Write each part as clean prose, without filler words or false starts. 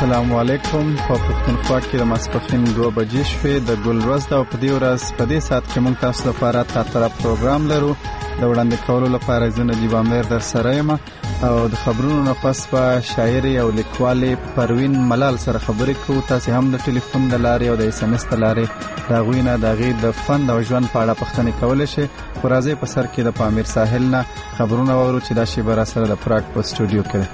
السلام علیکم. په پښتونخوا کې د ماسپښین 2 بجې شوې د ګل ورځ د په دې ورځ په دې سات کې موږ تاسو لپاره تاتره پروګرام لرو. د وړاندې کولو لپاره زه نجیب امیر در سره یم او د خبرونو نه پس په شاعر او لیکوال پروین ملال سره خبرې کوو. تاسو هم د ټلیفون د لارې او د اس ام اس د لارې دا غوینه د غي د فن او ژوند په اړه پوښتنې کولای شئ. ورځې په سر کې د پامیر ساحل نه خبرونه ورو چې دا شی بر سره د پراګ په سټوډیو کې.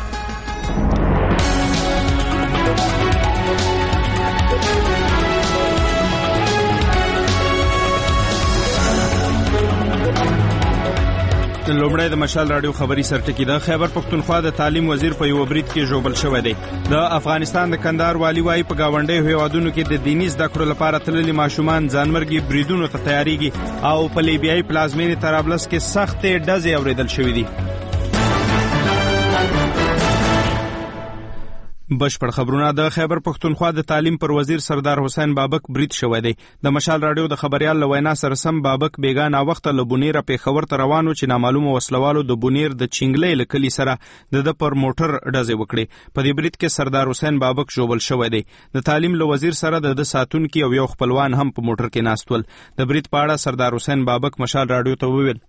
لومړی د مشال رادیو خبري سرټکی د خیبر پختونخوا د تعلیم وزیر په یو برید کې جوړل شوی دی. د افغانستان د کندهار والی وايي په گاونډي هیوادونو کې د دیني زده کړو لپاره تللي ماشومان ځانمرګي بریدونو ته تیاریږي او په لیبیایي پلازمینې طرابلس کې سختې ډزې اوریدل شوې دي. بشپړ خبرونه. د خیبر پختونخوا د تعلیم پر وزیر سردار حسین بابک برید شوی دی. د مشال رادیو د خبريال لوینا سره سم بابک بیگانه وخت له بونیر پیښور ته روانو چې نامعلومه وسلوالو د بونیر د چنګلې لکلی سره د پر موټر ډزې وکړي. په دې برید کې سردار حسین بابک ژوبل شوی دی. د تعلیم له وزیر سره د ساتونکو او یو خپلوان هم په موټر کې ناستول. د برید په اړه سردار حسین بابک مشال رادیو ته وویل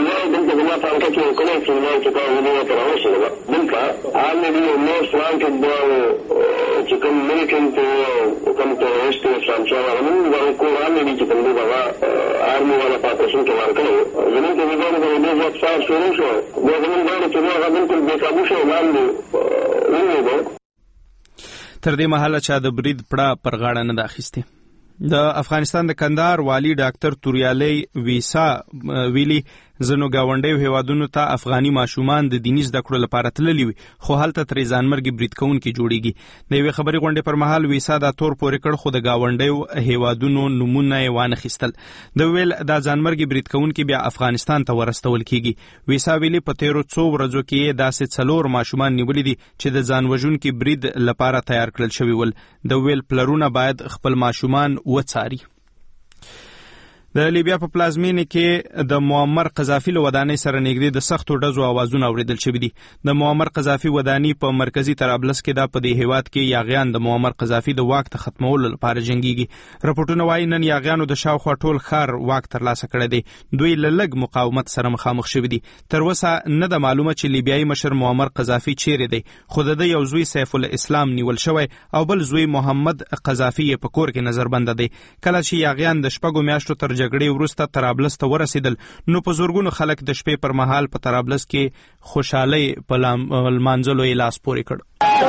چې کوم ملیټنټ کوم ټیرریسټ فرانچا ورنن دا کومه ملي چې کوم دا آرمي ولا پاتشن کې ورکړو زموږ د ویډیو د ویډیو ځای شروع شو دا زموږ د ټولو غوښتنې په کابو شو لاندې ونیو. تر دې مهاله چې د برید پړه پر غاړه نه داخسته. د افغانستان د کندهار والی ډاکټر توریالی ویسا ویلی زنو گاونډي هیوادونو ته افغاني ماشومان د دیني زده کړو لپاره تللي وي خو هلته ترې ځانمرګي برید کوونکي جوړیږي. د یوې خبري غونډې پر مهال ویسا دا تور پورې کړ خو د گاونډي هیوادونو نمونه یې وانه خستل. د ویل دا ځانمرګي برید کوونکي بیا افغانستان ته ورستول کیږي. ویسا ویلي په تیرو 2 ورځو کې داسې 4 ماشومان نیولې دي چې د ځانوژونکي برید لپاره تیار کړل شوی ول. د ویل پلرونه باید خپل ماشومان وڅاري. د لیبیا په پلازمینې کې د معمر قذافي له ودانۍ سره نږدې د سختو ډزو اوازونه اوریدل شوي دي. د معمر قذافي ودانۍ په مرکزی طرابلس کې دا په دې هیواد کې یاغیان د معمر قذافي د واک ته ختمولو لپاره جنګيږي. راپورټونه وايي نن یاغیانو د شاوخوا ټول ښار واک ترلاسه کړی دی. دوی له لږ مقاومت سره مخامخ شوي دي. تر اوسه نه د معلومه چې لیبیایي مشر معمر قذافي چیرې دی خو د یو زوی سیف الاسلام نیول شوی او بل زوی محمد قذافي په کور کې نظربند دی. کله چې یاغیان د شپږو میاشتو تر جګړې وروسته طرابلس ته ورسېدل نو په زورګونو خلک د شپې پر مهال په طرابلس کې خوشحالي په لمانځلو یې لاس پورې کړ.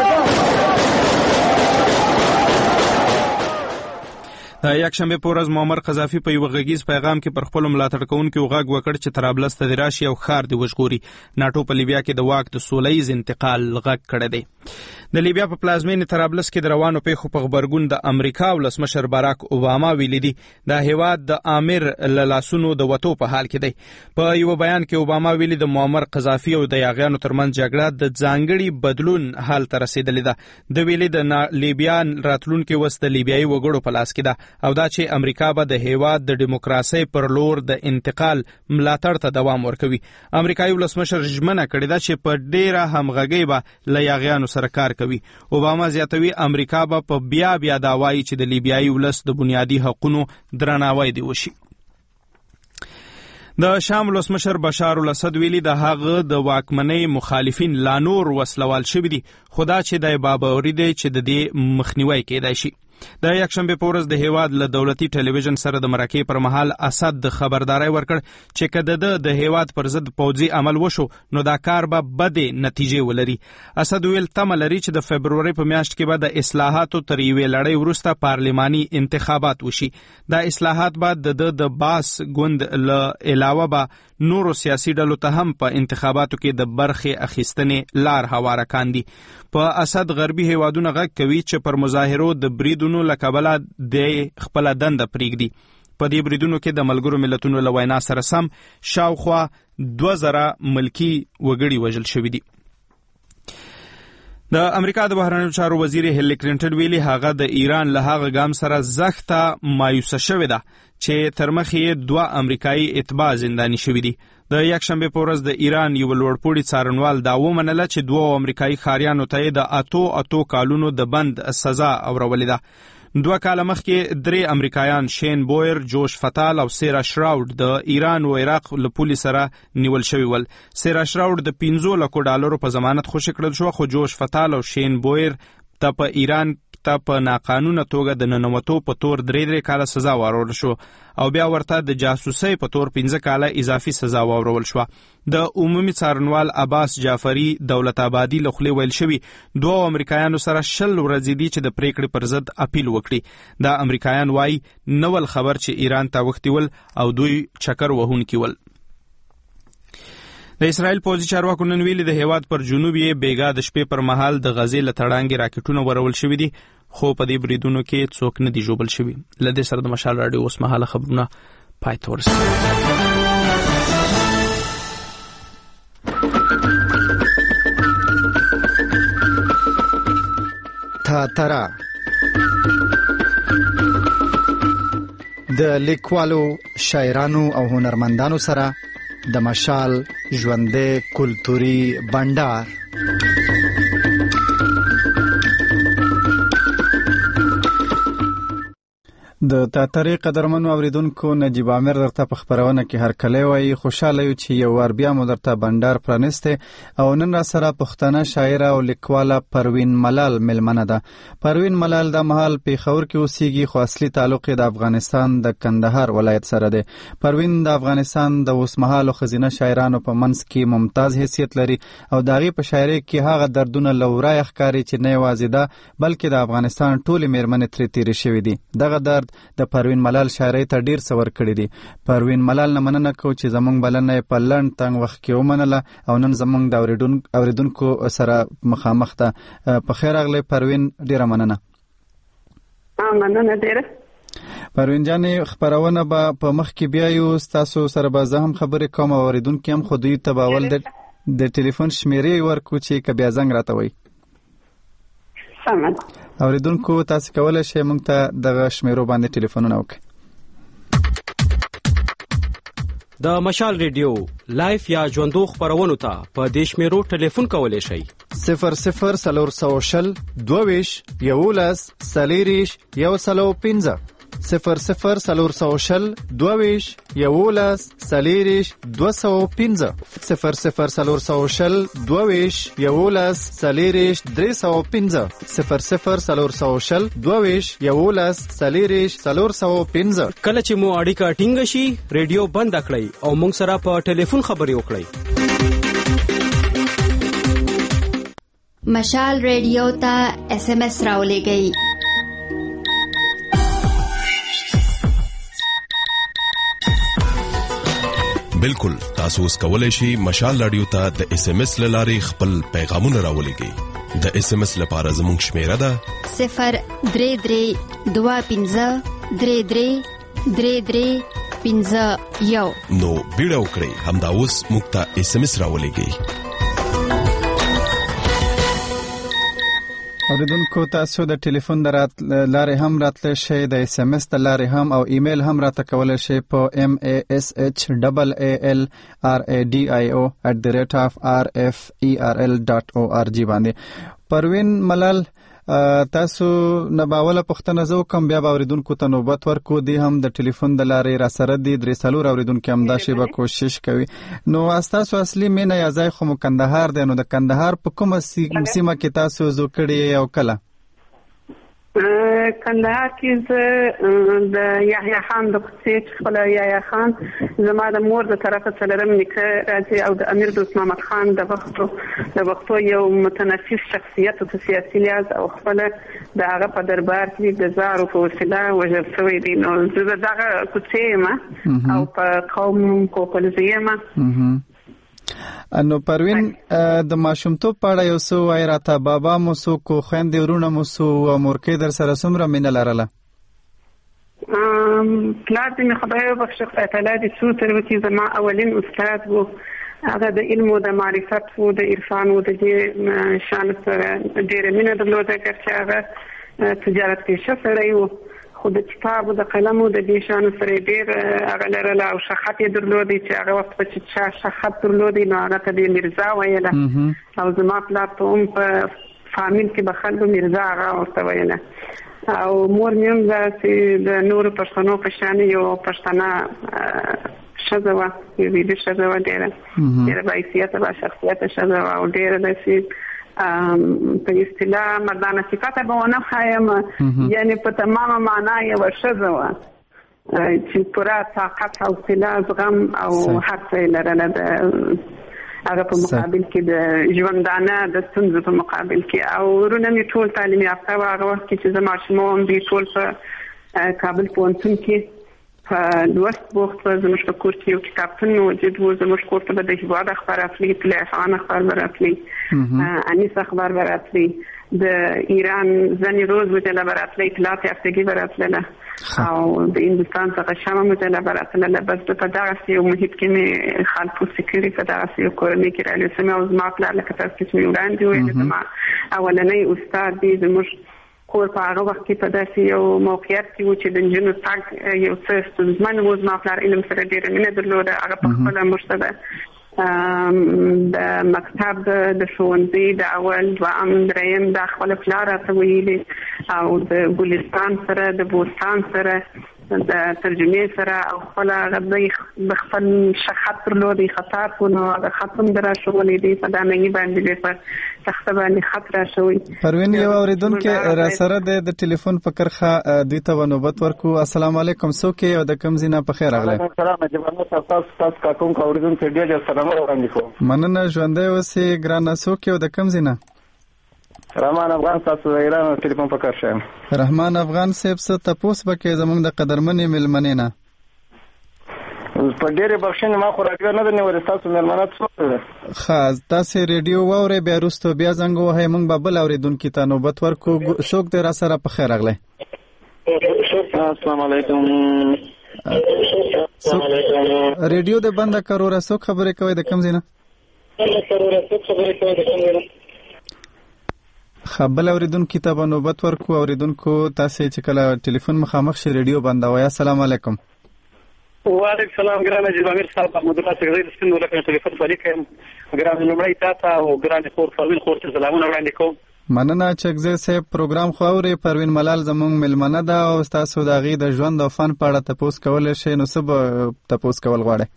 د یکشنبه په ورځ معمر قذافي په یو غږیز پیغام کې پر خپل ملاتړ کوونکو غږ وکړ چې طرابلس ته راشي او ښار دی وژغوري. ناتو په لیبیا کې د واک د سولهییز انتقال غږ کړی دی. د لیبیا په پلازمینې طرابلس کې د روانو پیښو په خبرګون د امریکا ولسمشر باراک اوباما ویلي دي د هیواد د امیر لاسونو د وټو په حال کې دی. په یو بیان کې اوباما ویلي د معمر قذافي او د یاغیانو ترمنځ جګړه د ځانګړي بدلون حال ته رسیدلې ده. د ویلي د لیبیا راتلونکي وس د لیبیایي وګړو په لاس کې ده او دا چې امریکا به د هیواد د دیموکراسي پر لور د انتقال ملاتړ ته دوام ورکوي. امریکایي ولسمشر ژمنه کړې ده چې په ډیره همغږي به له یاغیانو سره کار کوي. اوباما زیاتوي امریکا به په بیا دا وایي چې د لیبیایي ولس د بنیادي حقوقو درناوی دی وشي. د شام ولسمشر بشار الاسد ویلي د هغه د واکمنۍ مخالفین لا نور وسلوال شوي دي خدا چې د بابوري دی چې د دې مخنیوي کېدای شي. د یکشنبه په ورځ د هیواد له دولتي ټلویزیون سره د مرکې پر مهال اسد د خبرداري ورکړ چې کله د هیواد پر ضد پوځي عمل وشو نو دا کار به بده نتیجې ولري. اسد ویل تمه لري چې د فبرवरी په میاشت کې به د اصلاحاتو تر یوې لړۍ وروسته پارلماني انتخابات وشي. دا اصلاحات بعد د باس ګوند له علاوه به نورو سیاسي ډلو ته هم په انتخاباتو کې د برخې اخیستنې لار هواره کاندي. په اسد غربي هیوادونه غږ کوي چې پر مظاهرو د بریدونو لکبله د خپل دنده پریږدي. په دې بریدونو کې د ملګرو ملتونو له وینا سره سم شاوخوا 2000 ملکی وګړي وژل شوي دي. د امریکا د بهرنیو چارو وزیر هیلری کلینټن ویلي هغه د ایران له هغه ګام سره زخته مایوسه شوې ده چې تر مخې 2 امریکایي اتباع زنداني شوي دي. د یکشنبه په ورځ د ایران یو لوړپوړي څارنوال دا ومنله چې 2 امریکایي ښاریانو ته د 8 کالونو د بند سزا اورولې ده. 2 کاله مخکې 3 امریکایان شین بویر، جوش فتال او سیرا شراود د ایران او عراق له پولیس سره نیول شوي ول. سیرا شراود د 15 لکو ډالرو په ضمانت خوشي کړل شو، خو جوش فتال او شین بویر ته په ایران ته په ناقانونه توګه د ننوتو په تور 3 کاله سزا واورول شو او بیا ورته د جاسوسۍ په تور 15 کاله اضافي سزا واورول شو. د عمومي څارنوال عباس جعفری دولت آبادی له خولې ویل شوي 2 امریکایانو سره 20 ورځې دي چې د پریکړې پر ضد اپیل وکړي. دا امریکایان وایي نول خبر چې ایران ته وختي ول او دوی چکر وهونکي ول. د اسرائیل پوځي چارواکو نن ویلي د هیواد پر جنوب یې بیګا د شپې پر مهال د غزې له تړانګې راکټونه ورول شوي دي، خو په دې بریدونو کې څوک نه دي ژوبل شوي. له دې سره د مشال راډیو اوس مهاله خبرونه پای ته ورسېدل. تاتره د لیکوالو، شاعرانو او هنرمندانو سره د مشال ژوندې کلتوري بندر. د تاترې قدرمنو اوریدونکو، نجیب عامر درته په خبرونه کې هرکلی وایي. خوشاله یو چې یو وار بیا مو درته بندر پرانسته او نن را سره پښتنه شاعره او لیکواله پروین ملال ملمنه ده. پروین ملال د مهال پیښور کې اوسېږي، خو اصلي تعلق د افغانستان د کندهار ولایت سره دی. پروین د افغانستان د اوسمهالو ښځینه شاعرانو په منځ کې ممتاز حیثیت لري او د هغې په شاعرۍ کې هغه دردونه له ورایه ښکاري چې نه یوازې ده بلکې د افغانستان ټولې مېرمنې ترې تېرې شوې دي. دغه درد د پروین ملال شاعرۍ ته ډیر څه ورکړي دي. پروین ملال نه مننه کوو چې زموږ بلنه په لنډ تنګ وخت کې ومنله او نن زموږ د اوریدونکو سره مخامخ ده. په خیر راغلی پروین، ډیره مننه. مننه ډیره. پروین جانې، خبرونه به په مخ کې بیا یو ستاسو سره به زه هم خبرې کوم او اوریدونکي هم، خو دوی ته به اول د ټلیفون شمیرې ورکو چې که بیا زنګ راته وایي. اوریدونکو تاسو کولی شئ موږ ته دغه شمیرو باندې ټلیفونونه وکړئ. د مشال ریډیو لایف یا ژوندو خبرونو ته په دې شمیرو ټلیفون کولی شئ: 00 22 11 40 105 00 22 11 40 205 00 22 11 40 305 00 22 11 40 405. کله چې مو اړیکه ټینګه شي ریډیو بند کړئ او موږ سره په ټلیفون خبرې وکړئ. مشال ریډیو ته SMS راولېږئ. بالکل، تاسو اوس کولای شئ مشال رادیو ته د SMS لارې خپل پیغامونه راولېږئ. د SMS لپاره زموږ شمیره ده 03323333351. نو بیړه وکړئ، همدا اوس موږ ته SMS راولېږئ. اوریدونکو تاسو د ټلیفون د لارې هم راتلی شئ، د SMS د لارې هم او ایمیل هم راته کولی شئ په mashallradio@rferl.org باندې. پروین ملال، تاسو نه باوله پښتنه زو کوم بیا اوریدونکو ته نوبت ورکو دي هم د ټلیفون د لارې را سره دي 3 اوریدونکو هم دا شی به کوشش کوي. نو تاسو اصلي مینه یا ځای خو کندهار دی، نو د کندهار په کومه سیمه کې تاسو زو کړی او کله؟ کندهار کې د یحیی خان د قصې خپل یحیی خان زما د مور د طرفه څلرم نیکه راځي او د امیر دوست محمد خان د وختو یو متنفس شخصیت او سیاسي لیاز او خپل د هغه په دربار کې د زارو په وسیله وژل شوی دی. نو زه دغه قصې ما او په قوم کوپلزیما. نو پروین، د ماشومتوب په اړه یو څه وایي راته. بابا مو څوک، خویندې ورونه مو څو، مورکۍ در سره څومره مینه لرله؟ پلار دې مې خدای وبخښي، خدای تعالی دې څو تر وکړي، زما اولین استاد و. هغه د علم او د معرفت و د عرفان و د دې شان سره ډېره مینه درلوده، چې هغه تجارت پیشه سړی و. خو د کتاب او د قلم او د دې شانو سره ډېر هغه لرله او شخصیت یې درلودی چې هغه وخت په چې شخصیت درلودی نو هغه ته د میرزا ویله او زما پلار ته هم په فامیل کې به خلکو میرزا هغه ورته ویله او مور مې هم داسې د نورو پښتنو په شان یو پښتنه ښځه وه یو ویده ښځه وه ډېره باحیثیته با شخصیته ښځه وه او ډېره داسې په اصطلاح مردانه صفته به ونه ښایم یعنې په تمامه معنا یوه ښځه وه چې پوره طاقت حوصله زغم او هر څه یې لرله د هغه په مقابل کې د ژوندانه د ستونزو په مقابل کې او ورونه مې ټول تعلیم یافته وه هغه وخت کې چې زه ماشوم وم دوی ټول په کابل پوهنتون کې په لوست بوخت وه زموږ په کور کې یو کتابتون موجود و زموږ کور ته به د هېواد اخبار راتلی طلع افغان اخبار به راتلی انیس اخبار به راتلی د ایران زنی روز مجله به راتلی اطلاعات یافتگی به راتلله او د هندوستان څخه شمه مجله به راتلله بس په دغسې یو محیط کې مې خال پوسې کړي په دغسې یو کورنۍ کې رالوسمې او زما پلار لکه تاسو چې مې وړاندې ویل زما اولنی استاد دی زموږ کور په هغه وخت کې په داسې یو موقعیت کې و چې د نجونو تګ یو څه ستونزمن و زما پلار علم سره ډېره مینه درلوده هغه په خپله موږ ته د مکتب د ښوونځي د اول دوهم دریم دا خپله پلار راته ویلي او د ګلستان سره د بوستان سره د ترجمې سره او خپله هغه د خپل شخص درلودی خطاط و نو هغه خط هم در راښولی دی په دانګي باندې دی په تخته باندې خط راښوی پروین یو اورېدونکی راسره دی د ټلیفون په کرښه دوی ته به نوبت ورکړو السلام علیکم څوک یې او د کوم ځای نه په خیر راغلی السلام علیکم تاسو کاکوم اورېدونکي ډېر سلام وړاندې کوم مننه ژوندی اوسې ګرانه څوک یې او د کوم ځای نه رحمان افغان تاسو د ایران ټلیفون په کار شم رحمان افغان صاحب څه تپوس بکې زموږ د قدرمنې مېلمنې نه په ډېرې بخښنې ما خو راډیو نه ده نیولې ستاسو مېلمنه څوک ده ښه تاسې ریډیو واورئ بیا وروستو بیا زنګ ووهئ موږ به بل اورېدونکي ته نوبت ورکړو څوک دی راسره په خیر راغلی السلام علیکم ریډیو دې بنده کړه وروره څوک خبرې کوئ د کوم ځای نه بل اورېدونکي ته به نوبت ورکړو اورېدونکو تاسې چې کله ټلیفون مخامخ شي ریډیو بندوئ السلام علیکم وعلیکم السلام ګرانه جناب امیر صاحب محمد الله سګرې د سپین ولکه ټلیفون په لیکم ګرانه لومړی تاسو او ګرانه خور پروین خور ته سلامونه وړاندې کوم مننه چکزی صاحب پروګرام خو اوري پروین ملال زموږ مېلمنه ده او تاسو د هغې د ژوند او فن په اړه تپوس کولی شئ نو څه به تپوس کول غواړئ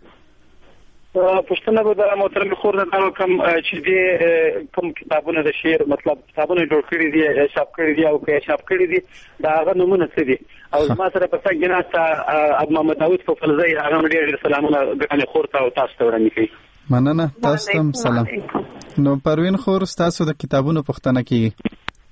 پوښتنه به د محترم خور نه دا وکړم چې دې کوم کتابونه د شعر مطلب کتابونه جوړ کړي دي چاپ کړي دي او که چاپ کړي دي د هغه نومونه څه دي او زما سره په څنګ ناسته ابو محمد داود فوفلزی هغه ډېر سلامونه ګرانې خور ته او تاسو ته وړاندې کوي مننه تاسو هم سلام نو پروین خور تاسو د کتابونو پوښتنه کیږي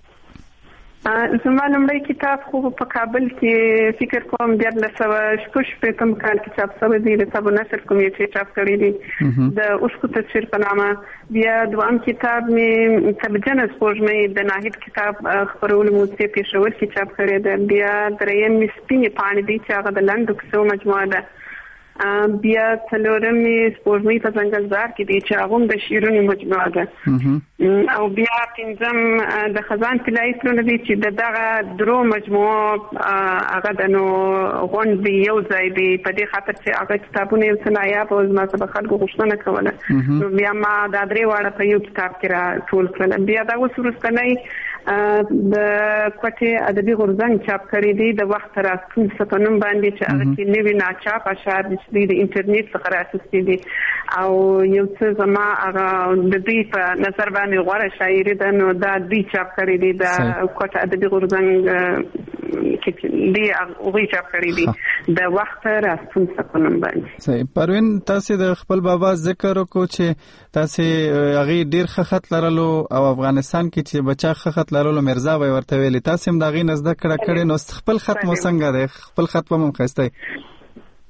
زما لومړی کتاب خو په کابل کې فکر کوم 1986 کال کې چاپ شوی دی د سبو نشر کمیټې چاپ کړی دی د اوښکو تصویر په نامه بیا دوام کتاب مې تبجنه سپوږمۍ د ناهید کتاب خپرولو موسسې پېښور کې چاپ کړی دی بیا دریم مې سپینې پاڼې دی چې هغه د لنډو کیسو مجموعه ده بیا څلورم مې سپوږمۍ په ځنګلزار کې دی چې هغه هم د شعرونو مجموعه ده او بیا پنځم د خزان طلایي پلونه دي چې د دغه درو مجموعو هغه د نو غونډ دی یو ځای دی په دې خاطر چې هغه کتابونه یو څه نایاب او زما څخه خلکو غوښتنه کوله نو بیا ما دا درې واړه په یو کتاب کې را ټول کړل بیا دا اوس وروستنی د کوټې ادبي غورځنګ چاپ کړی دی د وخت راستون په نوم باندې چې هغه کې نوي ناچاپ اشعار د انټرنیټ څخه رااخیستي دي او یو څه زما هغه د دوی په نظر باندې غوره شاعري ده نو دا دوی چاپ کړی دی د کوټه ادبي غورځنګ کې دی هغوی چاپ کړی دی د وخت راستون په نوم باندې صحیح پروین تاسې د خپل بابا ذکر وکړو چې تاسې هغې ډېر ښه خط لرلو او افغانستان کې چې بچا ښه خط لرلو مرزا به یې ورته ویلي تاسې هم د هغې نه زده کړه کړې نو خپل خط مو څنګه دی خپل خط به مو ښایسته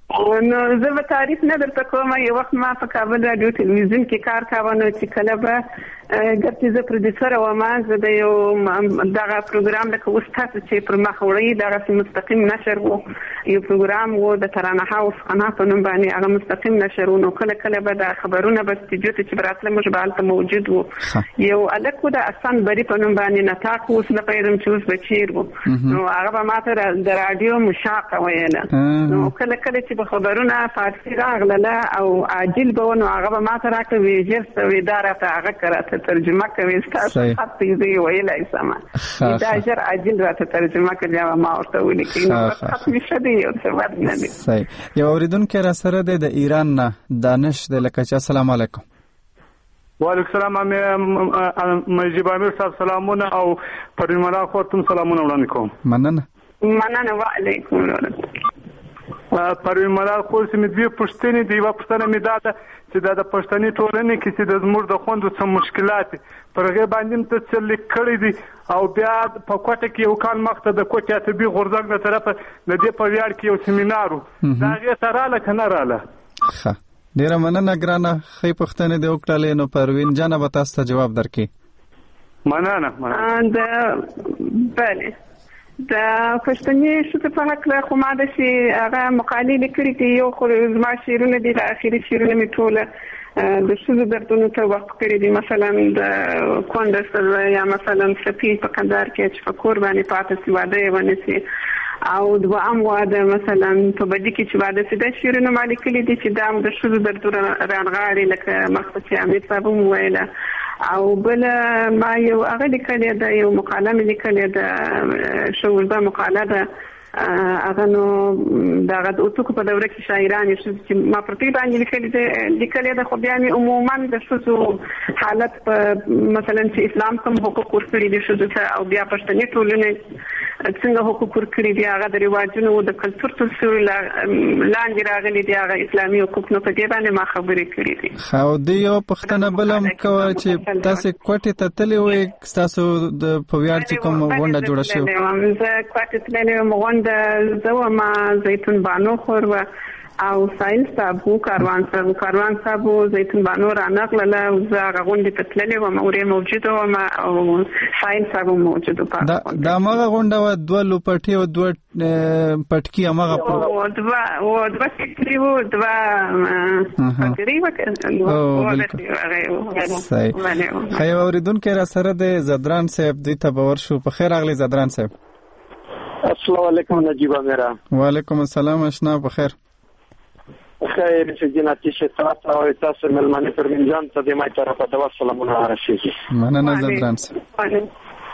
نو زه به تعریف نه درته کوم. یو وخت ما په کابل راډیو ټلویزیون کې کار کاوه، نو چې کله به ګرچې زه پروډیوسر وم، زه د یو دغه پروګرام لکه اوس تاسو چې پر مخ وړئ دغسې مستقیم نشر و، یو پروګرام و د ترانه هاوس خنا په نوم باندې، هغه مستقیم نشر و. نو کله کله به د خبرونه به سټوډیو ته چې به راتله موږ به هلته موجود و. یو هلک و د احسان بري په نوم باندې نطاق و، اوس نه پوهېدم چې اوس به چیر و. نو هغه به ما ته د راډیو مشاقه ویله. نو کله کله چې به خبرونه فارسي راغلله او عاجل به و، نو هغه به ما ته راکړه وی ژر څه وی دا راته هغه که راته ترجمه کوي، ستاسو خط یې زه ویلی سمه دا ژر عاجل راته ترجمه کړي، ما ورته ولیکئ. نو خط مې ښه دی، یو څه بد نه دی. صحیح. یو اورېدونکی را سره دی د ایران نه، دانش دی لکه چې السلام علیکم. وعلیکم السلام مجیب امیر صاحب سلامونه، او پروین ملال خور تم سلامونه وړاندې کوم. مننه. وعلیکم پروین ملال خور چې مې دوی پوښتنې دي. یوه پوښتنه مې دا ده چې دا د پښتني ټولنې کې چې د زموږ د خویندو څه مشکلات دي پر هغې باندې م ته څه لیک کړی دي، او بیا په کوټه کې یو کال مخته د کوټې ادبي غورځنګ د طرفه د دې په ویاړ کې یو سیمینار و، د هغې ته راله که نه راله؟ ښه، ډېره مننه ګرانه، ښې پوښتنې دې وکړلې. نو پروین جانه به تاسو ته جواب درکړي. مننه. بله، د پښتني ښځو په هکله خو ما داسې هغه مقالې لیکلي دي. یو خو زما شعرونه دي، د اخري شعرونه مې ټوله د ښځو دردونو ته وقف کړي دي، مثلا د کونډه ښځه یا مثلا سپي په کندهار کې چې په کور باندې پاتې سي، واده یې ونه سي، او دوام واده مثلا په بدي کې چې واده سي. دا شعرونه ما لیکلي دي چې دا د ښځو دردونه رانغاړي، لکه مخکې چې امیر صاحب هم وویله. او بل ما یو هغه لیکلې ده، یو مقاله مې لیکلې ده، ښه اوږده مقاله ده. هغه نو دغه د اتوکو په دوره کې شاعران چې ما پر دې باندې لیکلې ده، خو بیا مې عموما د ښځو حالت په مثلا چې اسلام کوم حقوق ورکړي دي ښځو ته، او بیا پښتني ټولنې څنګه حقوق ورکړي دي، هغه د رواجونو د کلتور تر سیوري لاندې راغلي دي، هغه اسلامي حقوق، نو په دې باندې ما خبرې کړي دي. او د یو پښتنه بل هم کوه چې تاسې کوټې ته تللی وئ، ستاسو د په ویاړ چې کوم غونډه جوړه شوې؟ زه کوټې تللی وم، غونډه زه ومه، زیتون بانو خور و او سایل صاحب و، کاروان صاحب و زیتون بانو رانغلله، او زه هغه غونډې ته تللی وم، ورې موجوده وم، او سایل صاحب هم موجود و. دا همغه غونډه وه، دوه لوپټې او دوه پټکي همغه دوه فکري و، دوه فکري و. صحیح. یو اورېدونکی را سره دی زدران صاحب، دوی ته به ورشو. په خیر راغلی زدران صاحب. السلام علیکم نجیب امیره. وعلیکم السلام اشنا، په خیر. خیر چې جناتي شتات او تاسو ملمنه پروین جان ته د ما طرفه د سلامونه راشي. مننه زدران صاحب.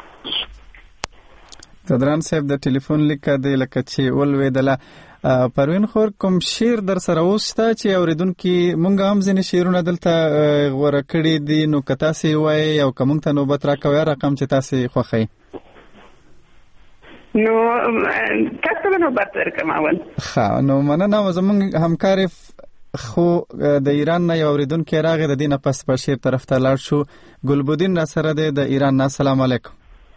زدران صاحب د ټلیفون لیکه دی لکه چې ولوېدله. پروین خور کوم شعر در سره وسته چې اوریدونکي مونږ هم ځینې شعرونه دلته غوره کړي دي، نو که تاسې وایئ او که مونږ ته نوبت راکوئ رقم چې تاسې خوښئ؟ نو تاسو به نوبت درکم اول. ښه، نو مننه. زموږ همکار خو د ایران نه یو اورېدونکی راغی، د دې نه پس په شعر طرف ته لاړ شو. ګلبدین را سره دی د ایران نه. السلام علیکم.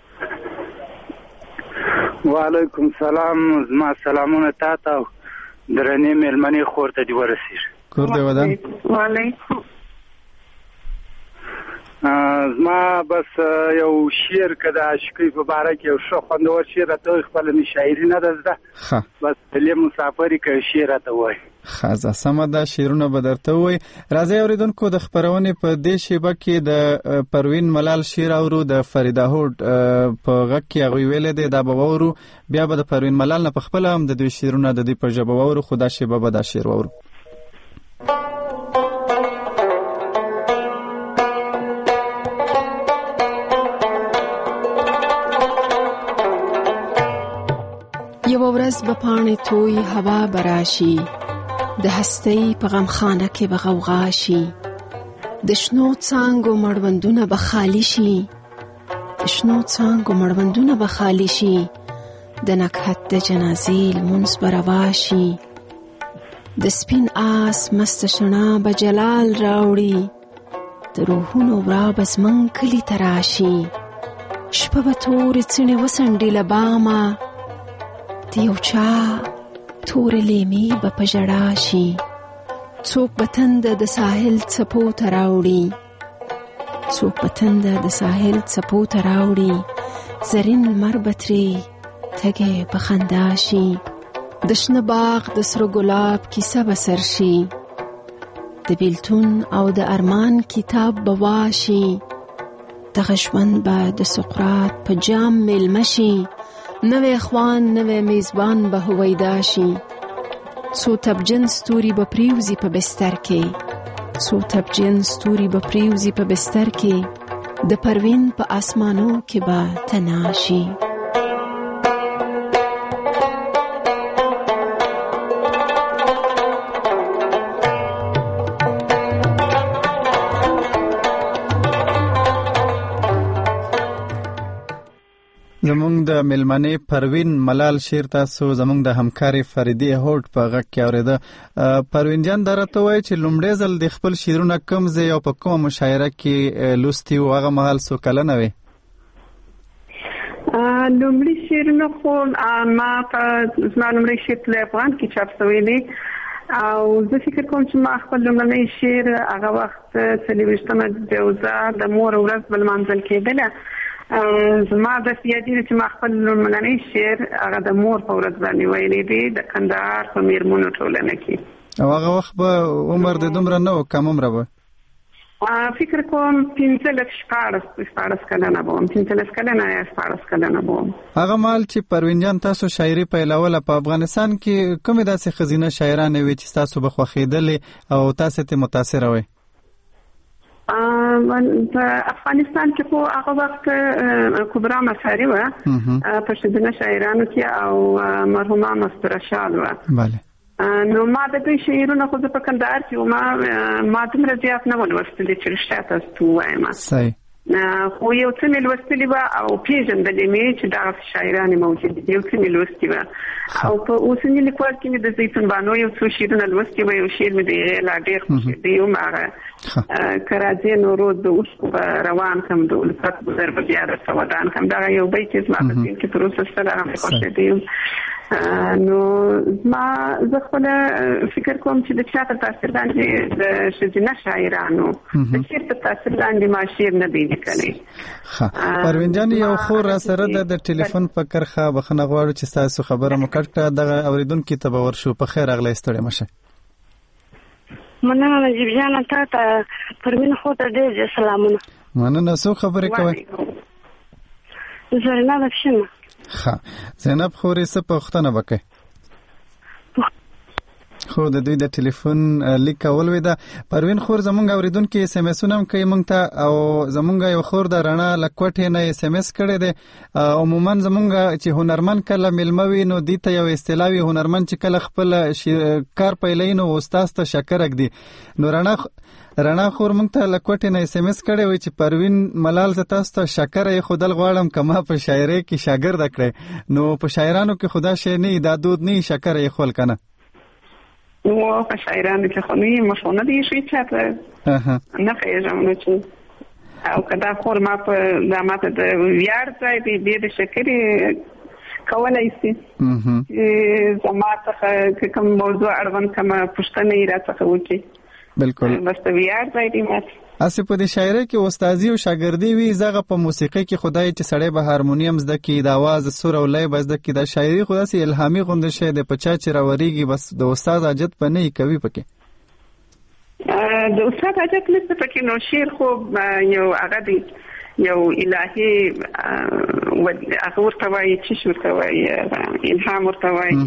وعلیکم سلام. زما سلامونه تا ته او درنې مېلمنې خور ته دې ورسېږي. کور دې ودان. وعلیکم. زما بس یو شعر که د عاشقۍ په باره کې یو ښه خوندور شعر راته خپله مې شاعري نه ده زده، بس دلې مسافري که شعر راته ووایي. ښه، سمه ده، شعرونه به درته ووایي. راځئ اورېدونکو د خپرونې په دې شیبه کې د پروین ملال شعر اورو، د فریده هوډ په غږ کې هغوی ویلی دی، دا به واورو. بیا به د پروین ملال نه په خپله هم د دوی شعرونه د دوی په ژبه واورو، خو دا شیبه به دا شعر واورو. یو ورځ به پاڼې توی هوا براشي، د هستۍ په غمخانه کې به غوغا شي، د شنو څانګو مړوندونه به خالی شي، د شنو څانګو مړوندونه به خالی شي، د نکهت د جنازې لمونځ به روا شي، د سپین آس مست شڼا به جلال راوړي، د روحونو ورا به زموږ کلي ته راشي، شپه به تورې څڼې وڅنډي له بامه، د یو چا تور لیمې به په ژړا شي څوک به تنده د ساحل څپو ته راوړي څوک به تنده د ساحل څپو ته راوړي زرین لمر به ترې تږی په خندا شي د شنه باغ د سره ګلاب کیسه به سر شي د بیلتون او د ارمان کتاب به واشي دغه ژوند به د سقراط په جام میلمه شي نوی خوان نوی میزبان به هویدا شي څو تبجن ستوري به پریوزي په بستر کې څو تبجن ستوري به پریوزي په بستر کې د پروین په اسمانو کې به تناشي زمونږ د ملمنې پروین ملال شعر تاسو زمونږ د همکاري فریدي هوټ په غږ کې اورېده. پروین جان دا راته وایي چې لومړی ځل د خپل شعرونه کوم ځای او په کومه مشاعره کې لوستي و هغه مهال څو کلنه وې؟ لومړی شعرونه خو ما په زما لومړی شعر په افغان کې چاپ شوی دی او زه فکر کوم چې ما خپل لومړنی شعر هغه وخت 23مه جوزا د مور ورځ بل منځل کېدله. زما د سیادی چې ما خپل لومړنی شعر هغه د مور په ورځ باندې ویلی دی د کندهار په میرمنو ټولنه کې. او هغه وخت به عمر د دومره نه و، کم عمره به؟ فکر کوم 15 کلنه بوم، 15 کلنه یا 14 کلنه بوم. هغه مال چې پروین جان تاسو شاعري پیلوله په افغانستان کې کومې داسې ښځینه شاعرانې وې چې تاسو به خوښېدلې او تاسو ته متاثره وې؟ په افغانستان کې خو هغه وخت کبرا مساری و په ښځینه شاعرانو کې او مرحومه مستوره شال و. بله. نو ما د دوی شعرونه خو په کندهار کې ما دومره زیات نه ولوستلي چې رښتیا تاسو وایم. صحیح. خو یو څه مې لوستلي وه او پېژندلې مې چې دغه شاعرانې موجودې دي، یو څه مې لوستي وه. او په اوسني لیکوال کې مې د زیتون بانو یو څو شعرونه لوستي وه. یو شعر مې د هغې لا ډېر خوښېدی و، هغه که راځې نو روز د اوښکو به روان کړم د الفت ګذر به بیا درته ودان کړم. دغه یو بیت یې زما په ذهن کې تر اوسه شته، هغه مې خوښېدی و. نو زه خپله فکر کوم چې د چا په تاثیر باندې د ښځینه شاعرانو د شعر په تاثیر باندې ما شعر نه دی لیکلی. پروین جان یو خور را سره د ټلیفون په کرښه بخښنه غواړو چې ستاسو خبره مو کټ کړه. دغه اورېدونکي ته به ورشو. په خیر راغلی، ستړی مه شئ. مننه نجیب جانه، تا ته پروین خور ته ډېر سلامونه. مننه. څوک خبرې کوئ؟ زرینه بخښنه. ښه زینب خورې څه پوښتنه وکړئ؟ خو د دوی د ټلیفون لیک ولوېده. پروین خور زمونږ اورېدونکي اس ام اسونه هم کوي مونږ ته، او زمونږ یو خور د رڼا له کوټې نه اس ام اس کړی دی. عموما زمونږ چې هنرمند کله میلمه وي نو دې ته یو اصطلاح وي، هنرمند چې کله خپل کار پیلوي نو استاد ته شکر اږدي. نو رڼا خور مونږ ته له کوټې نه اس ام اس کړی وي چې پروین ملال زه تاسو ته شکر یې ښودل غواړم که ما په شاعرۍ کې شاګرده کړی. نو په شاعرانو کې خو دا شی نه وي، دا دود نه وي شکر یې ښول که نه؟ نو په شاعرانو کې خو نه وي، مخ نه دی ایښی چاته، نه پوهېږم نو چې او که دا خور ما ته د ویاړ ځای دی، دې د شکرې کولی شي چې زما څخه که کوم موضوع اړوند کومه پوښتنه یې را څخه وکړي. بالکل. بس د ویاړ ځای دی ماته. اسې په دې شاعرۍ کې استازي او شاګردي وي، زغه په موسیقۍ کې خدای چې سړی به هارمونیم زده کړي، د اواز سور او لای به زده کړي. دا شاعري خو داسې الهامي غوندې شی دی، په چا چې راورېږي بس د استاد حاجت به نه وي کوي پکې. د استاد حاجت نشته پکې. نو شعر خو یو هغه دی، یو الهي هغه ورته وایي، چیش ورته وایي، الهام ورته وایي،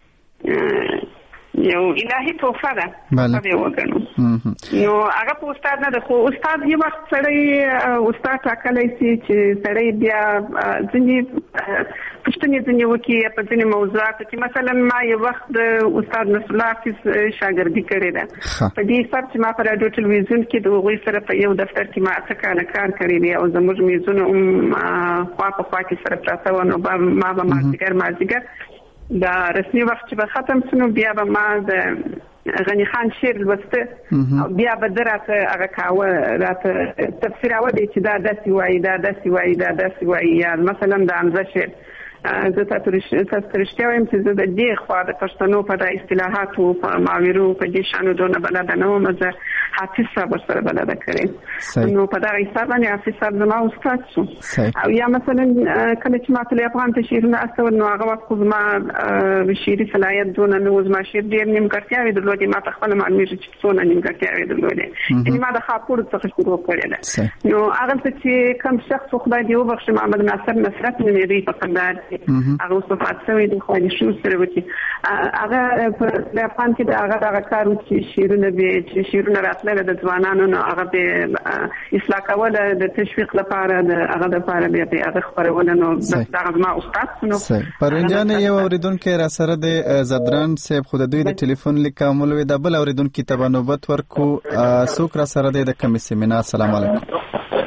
یو الهي تحفه ده. بله وګڼو. نو هغه په استاد نه ده، خو استاد یو وخت سړی استاد ټاکلی شي چې سړی بیا ځینې پوښتنې ځینې وکړي په ځینې موضوعاتو کې. مثلا ما یو وخت د استاد نصر الله حافظ شاګردي کړې ده. په دې حساب چې ما په راډیو ټلویزیون کې د هغوی سره په یو دفتر کې ما 8 کاله کار کړی دی او زموږ میزونه هم خوا په خوا کې سره پراته وو. نو ما به مازدیګر دا رسمي وخت چې به ختم شنو بیا به ما د غني خان شعر لوسته او بیا به راته هغه کاوه، راته تفسیراوه دی چې دا داسې وایي، دا داسې وایي، دا داسې وایي. یا مثلا د حمزه شعر زه تاسو رښتیا وایم چې زه د دې خوا د پښتنو په د اصطلاحاتو په معاورو په دې شانو دونه بلد نه وم. زه حافظ صاحب سره بلد کړم نو په دغه حساب باندې حافظ صاحب زما استاد شو. او یا مثلا کله چې ما ته افغان ته شعرونه استول نو هغه وخت ما شعري صلاحیت دونه نه و. زما شعر ډېر نیمګړتیاوې درلودې. ما ته خپله معلومېږي چې څونه نیمګړتیاوې درلودې. یعنې ما د خاپوړو څخه شروع کړې ده. نو هغلته چې کوم شخص خدای دې وبخښي محمد ناصر نصرت نومېدی په کندهار کې هغه اوس وفات شوی دی. خو د شو سره وتی هغه په افغان کې هغه کار چې شعرونه به چې شعرونه راتلل د ځوانانو نو هغه به اصلاح کول د تشویق لپاره د هغه لپاره به هغه خبرونه نو دا ما استاد نو پروین جان یو اوریدونکو را سره د زدران صاحب خود دوی د ټلیفون لیکامل وي د بل اوریدونکو ته نوبت ورکو سوک را سره د کمی سیمینار. السلام علیکم.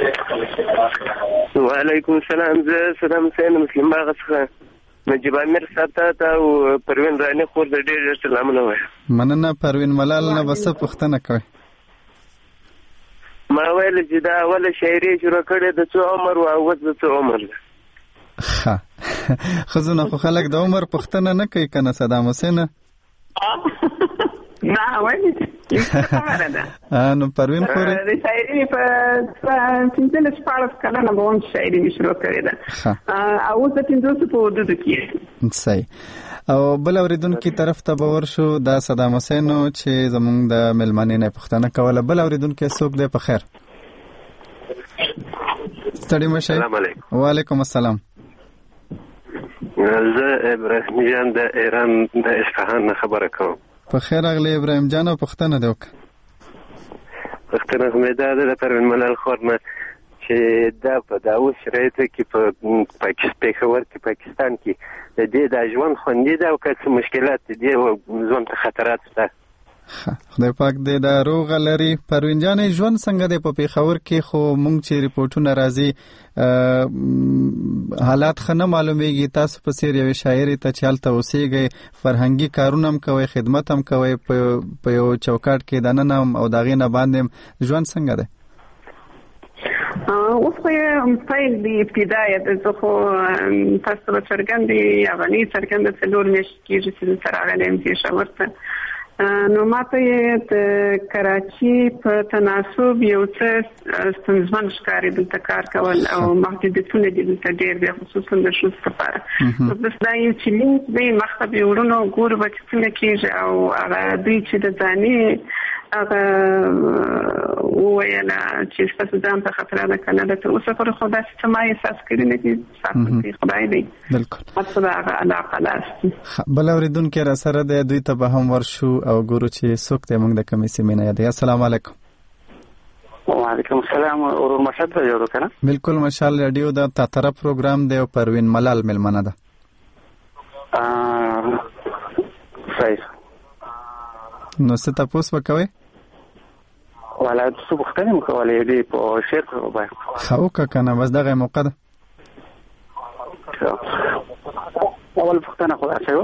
وعلیکم السلام. زه صدام حسین مسلم باغ څخه نجیب امیر صاحب ته او پروین رانی خور د ډېر سلامونه وایم. مننه پروین ملال نه بس پوښتنه کوي. ما ویل چې دا اوله شاعري شروع کړې د څو عمر او اوس د څو عمر ده. ښه خو نه خو خلک د عمر پوښتنه نه کوي کنه صدام حسین. نه وایي نو پروین خوري د شاعري په 15 کاله نه به شاعري شروع کړې ده او اوس د 500 په حدود کې. صحیح. او بل اوریدونکو طرف ته باور شو دا صدام حسین چې زمونږ د ملمنې نه پوښتنه کوله. بل اوریدونکو څوک دی په خیر؟ ستړي مشه. السلام علیکم. وعلیکم السلام. زه ابراهیم جان د ایران د اصفهان خبره کوم. په خیر اغلی ابراهیم جان او پوښتنه دی وکړه. پوښتنه مې دا ده د پروین ملال خور نه چې دا په داوود شرایطو کې په پېښور کې پاکستان کې د دې د ژوند خوندي ده او که څه مشکلات دي ژوند ته خطرات شته. خدای پاک دې دا روغ لري. پروین جان ژوند څنګه دی په پېښور کې؟ خو مونږ چې ریپورتونه راځي حالات ښه نه معلومیږي. تاسو په څېر یوې شاعرې ته چې هلته اوسېږئ فرهنګي کارونه هم کوئ خدمت هم کوئ په یو چوکاټ کې دننه هم او د هغې نه باندې هم ژوند څنګه دی؟ اوس خو یې پیل دی ابتدایه ده. زه خو تاسو ته به څرګند افغاني څرګنده 4 میاشتې کېږي چې زه سره راغلی یم پېښور ته. نو ما ته یې د کراچي په تناسب یو څه ستونزمن ښکاري دلته کار کول او محدودیتونه دي دلته ډېر دي خصوصا د ښځو لپاره. نو بس دا یو چې لینک دی مخته به یې وړو ګورو به چې څنګه کېږي او هغه دوی چې د ځاني هغه وویله چې ستاسو ځان ته خطره ده که نه ده تر اوسه پورې خو داسې څه ما احساس کړي نه دي. ساتونکی خدای دی. بلکل هڅه د هغه علاقه لاس. بل اورېدونکی را سره دی دوی ته به هم ورشو او ګورو چې څوک دی موږ د کومې سیمې نه دی. السلام علیکم. وعلیکم السلام. ورور مشهد ته جوړ کنه؟ بالکل مشال رادیو دا تا طرف پروګرام دی او پروین ملال ملمنه ده. صحیح. نو څه تاسو وکوي؟ ولا څه وختونه مکولې دي په شعر باندې. خو کنه بس دغه موقع ده. اول وختونه خو راځو.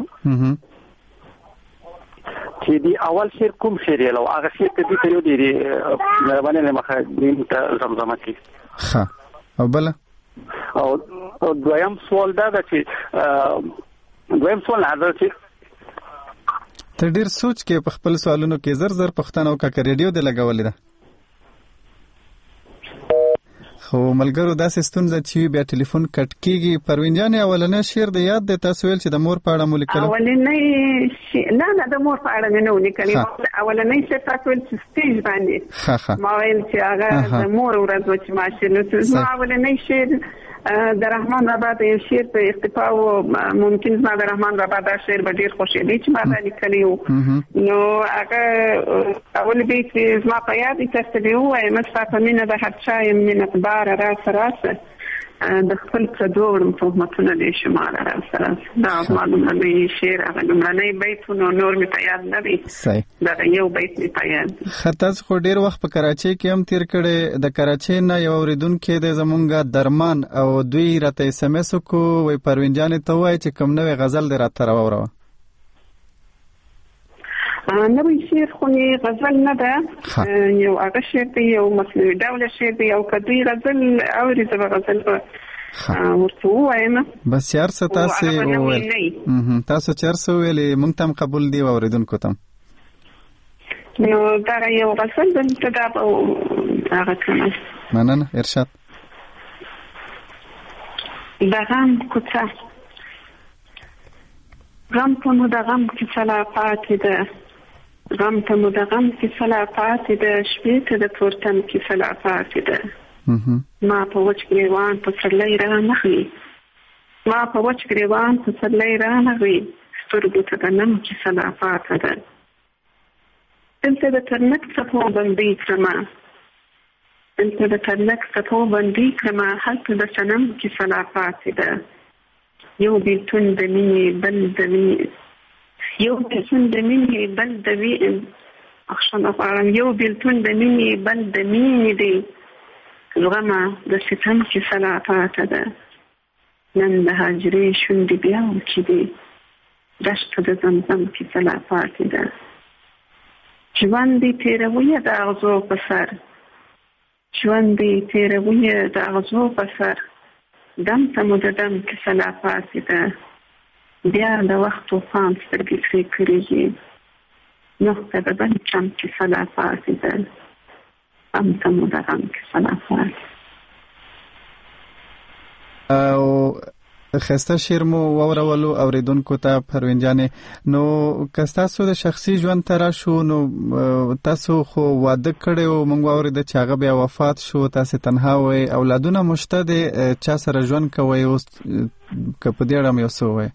چې دی اول شعر کوم شعر یې لو هغه شعر ته دې ته دی مهرباني له مخه دې ته زمزمه کی. ها او بل او دویم سوال دا ده چې دویم سوال نه ده چې ته ډیر سوچ کې په خپل سوالونو کې زر زر پښتنه او کا ریډیو دې لګولې ده. خو ملګرو داسې ستونزه چې بیا ټلیفون کټ کیږي. پروین جان اولنې شعر د یاد د تاسو ویل چې د مور په اړه مو لیکل؟ اولنې نه د مور په اړه مې نه لیکل. اولنې شعر تاسو ویل چې سټیج باندې ما ویل چې هغه د مور ورځ و چې ما شعر نو اولنې شعر د رحمان بابا د یو شعر په اقتفا او ممکن زما د رحمان بابا دا شعر به ډیر خوشحالي چې ما دا لیکلی وو. نو هغه اول بیت زما په یاد تاسو ته ووایم ستا په مینه د هر چا یم مینتباره راسه راسه د خپل پردو وړم تهمتونه دې شماره راسه راسه. دا زما لومړنی شعر هغه لومړنی بیت نو نور مې په یاد نه دی. دا یو بیت مې په یاد دی. ښه تاسو خو ډېر وخت په کراچۍ کې هم تېر کړی. د کراچۍ نه یو اورېدونکی دی زمونږ درمان او دوی راته اس ام اس وکړو وایي پروین جانې ته ووایي چې کوم نوی غزل دې راته راوروه. نوی شعر خو غزل نه ده. یو هغه شعر دی یو مصنوعي ډوله شعر دی او که دوی غزل اوري زه به غزل په ورته وایم بس یار څه تاسو وویل تاسو چرڅ ویلې مونږ تم قبول دی اوریدونکو تم نو دا یو غسل د تداب او هغه کنه مننه ارشاد دغم کوڅه غم ته مو دغم کې سلا پاتې ده غم ته مو دغم کې سلا پاتې ده شپې ته د تورتم کې سلا پاتې ده ما په وچ ګریوان په سرلۍ رانغلي ما په وچ ګریوان په سرلۍ رانغلي سترګو ته د نم کې سلا پاتې ده دلته د ترنک څپو بندي کړمه دلته د ترنک څپو بندي کړمه هلته د صنم کې سلا پاتې ده یو بیلتون د مینې بل د مینې یو بیلتون د مینې بل د وینې یو بیلتون د مینې بل د مینې دی زغمه د ستم کې سلا پاتې ده نن د هاجرې شونډې بیا وچې دي دښته د زمزم کې سلا پاتې ده ژوند دې تېرویه د اغزو په سر ژوند دې تېرویه د اغزو په سر دم ته مو د دم کې سلا پاتې ده بیا د وخت طوفان سترګې پرې کړېږي نوح ته د بل چم کې سلا پاتې ده دم ته مو د غم کې سلا پاتې او خسته شعر مو واورولو اوریدونکو ته پروین جانې نو که تاسو د شخصي ژوند ته راشو نو تاسو خو واده کړی او موږ واورېده چې هغه بیا وفات شو تاسو تنها وئ اولادونه مو شته دی چا سره ژوند کوئ اوس که په دې اړه مې یو څه ووایئ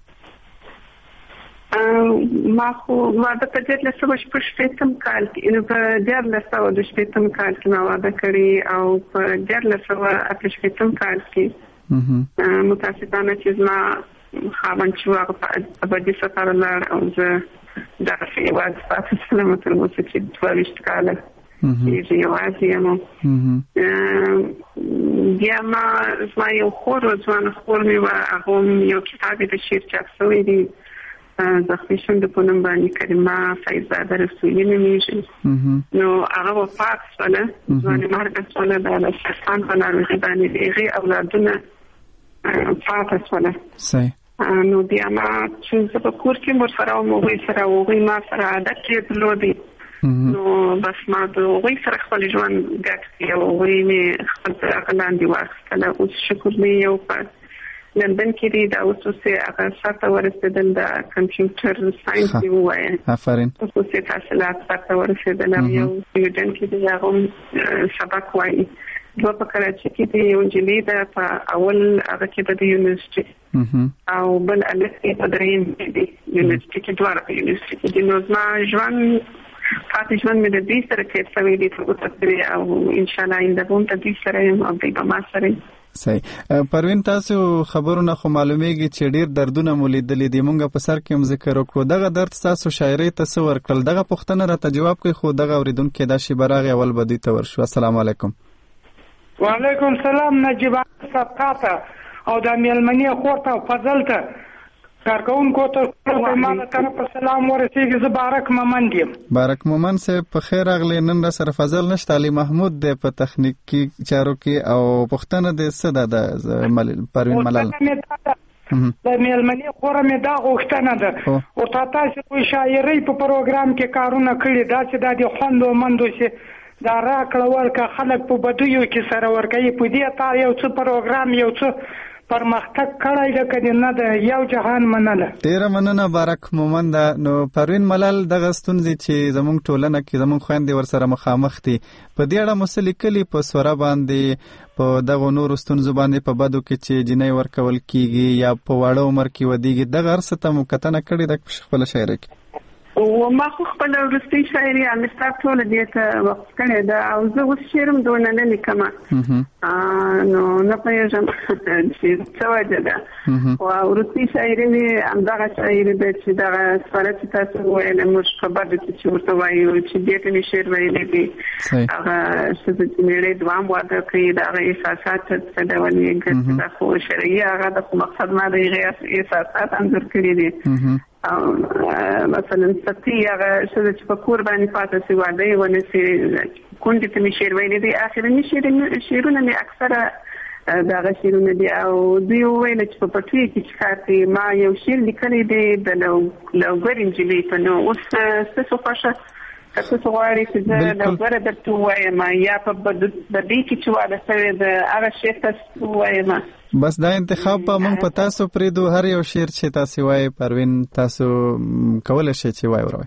ما خو واده په 1986 کال کې نو په 1986 کال کې ما واده کړی او په 1988 کال کې متاسفانه چې زما خاوند چې هغه په ابدي سفر لاړ او زه دغه یوازې پاتې شوم تر اوسه چې 22 کاله چې یوازې یم بیا زما یو خور ځوان خور مې وه هغه یو کتاب د شعر چاپ شوی دی زخمي شونډو په نوم باندې کریمه فیضزاده رسولي نومیږي نو هغه وفات شوله ځوانې مرګه شوله د سرطان په ناروغي باندې د هغې اولادونه فاته شوله نو بیا ما چې زه په کور کې ورسره وم هغوی سره هغوی ما سره عادت یې درلودی نو بس ما د هغوی سره خپل ژوند ګډ کړي او هغوی مې خپل تر هغه لاندې واخیستله اوس شکر مې یو په لندن کې دی دا اوس هغه سره ورسېدل د کمپیوټر ساينس دی وایي آفرین اوس تحصیلات سره ورسېدل یو سټوډنټ کې دی هغه سبق وایي دوه په کراچۍ کې دی یو انجینر ده په اول هغه کې د یونیورسيټي او بل الف کې په دریم کې دی یونیورسيټي کې دوه په یونیورسيټي کې دی نو ما ژوند پاتې ژوند مې د دې سره کې سوي دي په تاسو او ان شاء الله آینده به د دې سره هم او د ما سره صحیح پروین تاسو خبرونه خو معلومیږي چې ډیر دردونه مولیدلې دي مونږ په سر کې هم ذکر وکړو دغه درد تاسو شاعري تصور کړل دغه پوښتنه راته جواب کوي خو دغه اوریدونکو دا شی براغه اول بدی ته ورشو السلام علیکم وعلیکم السلام نجیب صفقاته او د میلمنې خورته فضل ته کارکونکو ته په مانه طرف سلام ورسېږي زه بارک مومند یم بارک مومند صاحب په خیر اغلی نن را سره فضل نشته علي محمود د په تخنیکی چارو کې او پښتنه د صدا د پروین ملال د میلمنې خوره مې دا غوښتنه ده او تاسو په شاعرۍ په پروګرام کې کارونه کړی دا چې د خوندو مندو چې دا راکړه ورکه خلک په بدیو کې سره ورکوي په دې تار یو څه پروګرام یو څه پرمختګ کړی ده کدی نه ده یو جهان منله ډیره مننه بارک مومند نو پروین ملال دغه ستونزې چې زموږ ټولنه کې زموږ خويندې ورسره مخامخ دي په دې اړه مسلې کلی په سوره باندې په دغه نور ستونزو باندې په بدو کې چې جنۍ ورکول کیږي یا په واړه عمر کې ودیږي دغه ارسته مکتنه کړی د خپل شاعرۍ کې و ما خو خپل ورستي شاعري امستاب ټول دې ته وقف کړی دا او زه اوس شعرم دونه نه لیکم نو نه پېژنم چې څه وجه ده او ورستي شاعري مې همدغه شاعري ده چې دا سره چې تاسو وایي موږ په بده چې ورته وایو چې دې ته می شعر ویلې دي هغه څه چې مې دوام واده کوي دا احساسات څه دا ولې ګټه دا خو شعري هغه د مقصد ما د احساسات انځور کړی دي مثلا ستی هغه چې په کور باندې پاتې شي واده ونه سي کونډې ته می شعر ویلې دي اخرنی شعرونه می اکثره دا شیرونه دي او دوی ویل چې په پټوي کې چې کار کوي. ما یو شعر لیکلی دی د لوګر انجلۍ په نوم. اوس ستاسو خوښه که څه غواړئ چې زه لوګره درته ووایم یا په بدۍ کې چې واده شوی د هغه شعر تاسو ووایم؟ بس دا انتخاب به موږ په تاسو پرېږدو. هر یو شعر چې تاسو وایي پروین تاسو کولی شئ چې وایي.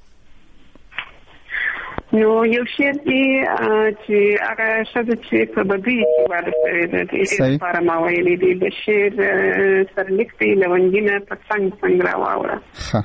نو یو شعر دی چې هغه ښځه چې په بدۍ کې واده شوې ده د هغې لپاره ما ویلی دی. د شعر سرلیک دی لونګینه په څنګ څنګ راواوړه.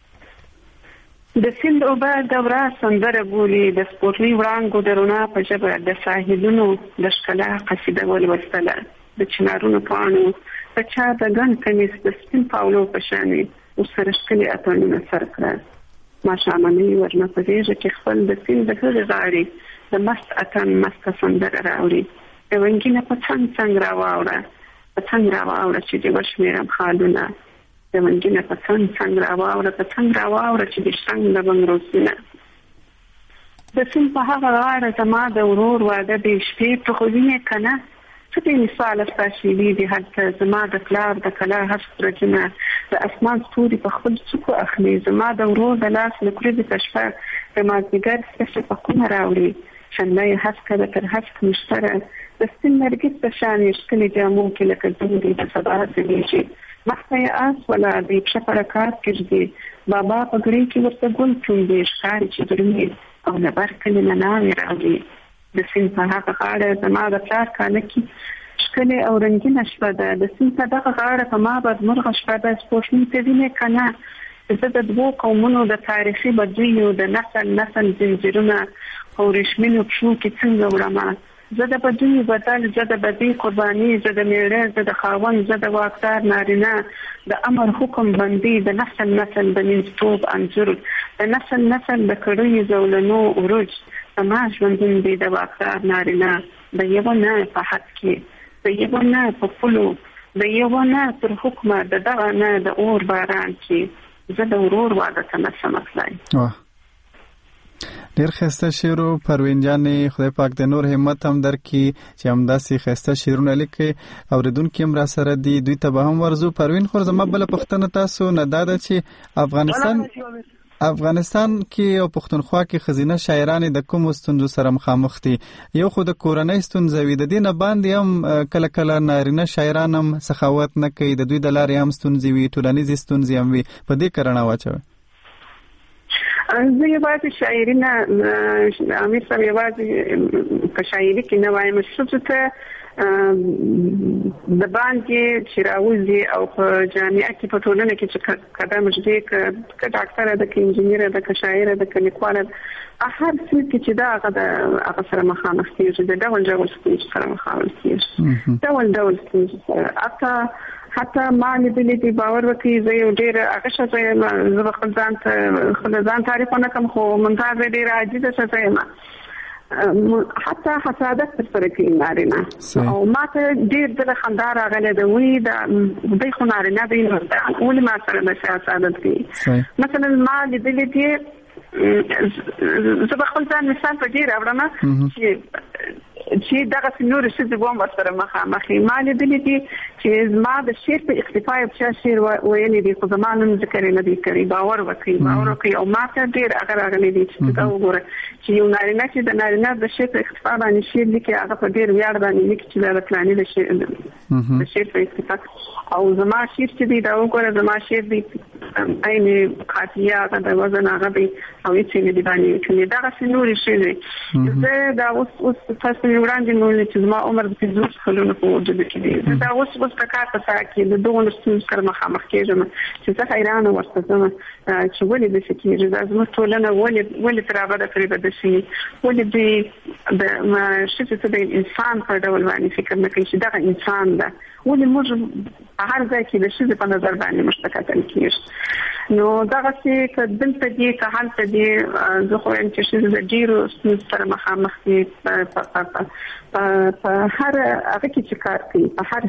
د سیند اوبه دوره سندره بولي، د سپوږمۍ وړانګو د رڼا په ژبه د ساحلونو د ښکلا قصیده ولوستله. د چنارونو پاڼو په چا د ګڼ کمیس د سپین پاولو په شانې ورسره ښکلي اتڼونه سر کړه. ماښامنۍ ورنه په غېږه کې خپل د سیند د هغې غاړې د مست اتڼ مسته سندره راوړي. د ونګینه په څنګ څنګ راواوړه چې د وشمېرم خالونه. د ونګینه په څنګ څنګ راواوړه چې د شرنګ د بنګروسونه. د سیند په هغه غاړه زما د ورور واده دی، شپې ته خو وینې که نه؟ څه دې مثاله ستا شیبې دي هلته زما د پلار د کلا هسک رجونه د اسمان ستوري په خپل څوکو اخلي. زما د ورور د لاس له کورې په شپه د مازدیګر سپېڅه پکونه راوړي. شنله یې هسکه ده تر هسک مشتره د سپین نرګس په شان یې ښکلي جامو کې لکه دوندې د سبا ځلېږي. مخته یې آس ولاړ دی، پښه په رکاب کېږدي. بابا په ګرۍ کې ورته ګل چونډې ښکاري چې درومي او له بر کلي نه ناوې راوړي. د سیند په هغه غاړه زما د پلار کاله کې ښکلې او رنګینه شپه ده. د سیند په دغه غاړه په ما بدمرغه شپه ده. سپوږمۍ ته وینې که نه؟ زه د دوو قومونو د تاریخي بدیو د نسل زنځیرونه په ورېښمینو پښو کې څنګه وړمه. زه د بدیو بدل، زه د بدۍ قرباني، زه د میړه، زه د خاوند، زه د واکدار نارینه، د امر حکم بندي، د نسل د منځتوب انځور، د نسل د کړیو زولنو عروج. زما ژوندون دی د واکدار نارینه، د یوه نه په حد کې، د یوه نه په پولو، د یوه نه تر حکمه، د دغه نه د اور باران کې. زه د ورور واده ته نشم تللی. ډیر ښایسته شعر و پروین جانې، خدای پاک د نور همت هم درکړي چې همداسې ښایسته شعرونه لیکي. اوریدونکي هم راسره دي، دوی ته به هم ورځو. پروین خو زما بله پوښتنه تاسو نه دا ده چې افغانستان کې او پښتونخوا کې ښځینه شاعرانې د کومو ستونزو سره مخامخ دي؟ یو خو د کورنۍ ستونزه وي، د دې نه باندې هم کله کله نارینه شاعران هم سخاوت نه کوي، د دوی د لارې هم ستونزې وي، ټولنیزې ستونزې هم وي. په دې کړنه واچوئ. زه یوازې شاعري نه، امیر صاحب، یوازې په شاعري کې نه وایم. ښځو ته د باندې چې راوځي او په جامعه کې په ټولنه کې چې قدم ږدي، که ډاکټره ده، که انجینره ده، که شاعره ده، که لیکواله ده، هر څه کې چې دا هغه سره مخامخ کېږي، د ډول ستونزو سره مخامخ کېږي، ډول ستونزو سره. حتی ما لیدلی دی، باور وکړئ، زه یو ډېر هغه ښځه یم، زه به خپل ځان تعریف ونه کړم، خو ممتازه ډېره عاجزه ښځه یم. حتی حسادت تر سره کوي نارینه، او ما ته ډېر دله خندا راغلی ده، وایي دی خو نارینه دی، ولې ما سره داسې حسادت کوي؟ مثلا ما لیدلی دی، زه به خپل ځان مثال په دې راوړم چې دغه نور ښځې به هم ورسره مخامخ وي. ما لیدلی دي چې زما د شعر په اختفا یو چا شعر ویلی دی، خو زما نوم ذکر یې نه دی کړی. باور وکړئ، او ما ته ډېر هغه راغلی دی چې دا وګوره چې یو نارینه چې د نارینه د شعر په اختفا باندې شعر لیکي، هغه په ډېر ویاړ باندې لیکي چې دا د فلاني د شعر په اختفا. او زما شعر چې دی دا وګوره، زما شعر دی عین قافیه، هغه د وزن هغه دی، او هېڅ یې نه دی باندې کوي. دغسې نورې شعر زه دا اوس تاسو مې وړاندې مې ویل چې زما عمر د 50 کلونو په وجود کې دی. زه دا اوس په کار په ساحه کې د دغو ستونزو سره مخامخ کېږم چې زه حیرانه ورته ځم چې ولې داسې کېږي. دا زموږ ټولنه ولې تر هغه پورې بدشي، ولې دوی د ښځې ته د انسان په ډول باندې فکر نه کوي چې دغه انسان ده، ولې موږ په هر ځای کې د ښځې په نظر باندې موږ ته کتل کېږي. نو دغسې که دلته دي که هلته دي، زه خو وایم چې ښځې د ډېرو ستونزو سره مخامخ دي په هر هغه کې چې کار کوي، په هر سند کې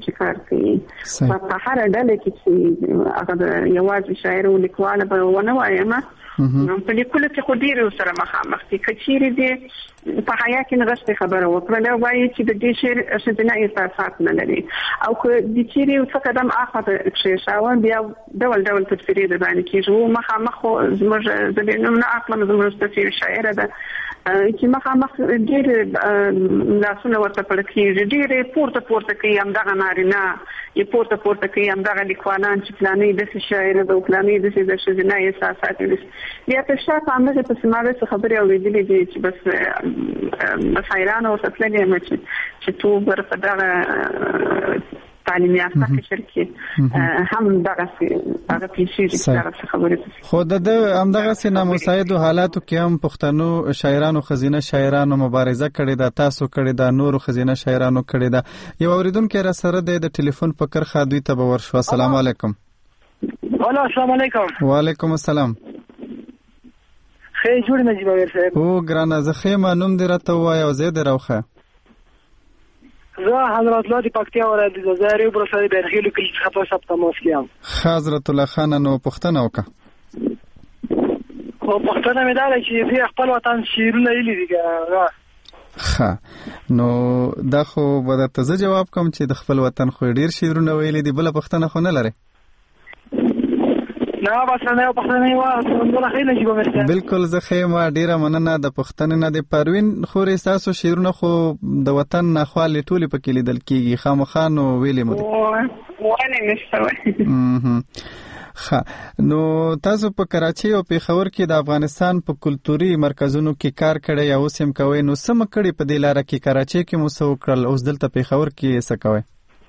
چې کار کوي په هر ډله کې چې هغه یوازې شاعر او لیکوال به ونه وایم په لیکلو کې خو ډېر سره مخامخ دي کچېرې دي په حیا کې نغښتې خبره وکړه دا وایي چې د دې شعر ښځینه احساسات نه لري او که د چیرې څه قدم اخته کېښاوه بیا ډول ډول تفسیرې د باندې کېږي مخامخ خو زموږ د نوم نه اخلم زموږ تصویر شاعره ده چې مخامخ ډېر لاسونه ورته پړ کېږي ډېر پورته کوي همدغه نارینه یې پورته کوي همدغه لیکوالان چې پلانې داسې شاعره ده او پلانې داسې د ښځینه احساسات دي بیا تر شا په همدغې پسې ما داسې خبرې اورېدلې دي چې بس حیرانه ورته تللې یم چې تو بر په دغه تعلیم یافته قشر کې هم دغسې هغه پیښېږي چې دغسې خبرې خو د همدغسې نامساعدو حالاتو کې هم پښتنو شاعرانو ښځینه شاعرانو مبارزه کړې ده تاسو کړې ده نورو ښځینه شاعرانو کړې ده یو اورېدونکی را سره دی د ټلیفون په کرښه دوی ته به ورشو السلام علیکم السلام علیکم وعلیکم السلام خیر جوړ نجیب امیر صاحب او ګرانه زه خیمه نوم دې راته ووایه او زه دې راوښیه زه حضرت الله د پکتیا ولایت د زاري برسالي بنخیل کلی څخه په ثبت تماس کیم حضرت الله خان نو پښتنه وکړه خو پښتنه مې دا چې زه خپل وطن شیرونه لیدل دي ښه نو دا خو به درته زه جواب کوم چې د خپل وطن خو ډیر شیرونه ویلي دي بله پښتنه خو نه لري نه بس نه پښتنه و بالکل زه خیمه ډیره مننه د پښتنې نه د پروین خورې تاسو شیرونه خو د وطن نه خالي ټولي پکې لیدل کیږي خامخا نو ویلې مو نو تاسو په کراچۍ او پیښور کې د افغانستان په کلتوري مرکزونو کې کار کړی یا اوس هم کوئ نو څه کړي په دې لاره کې کراچۍ کې مو څه وکړل اوس دلته پیښور کې څه کوئ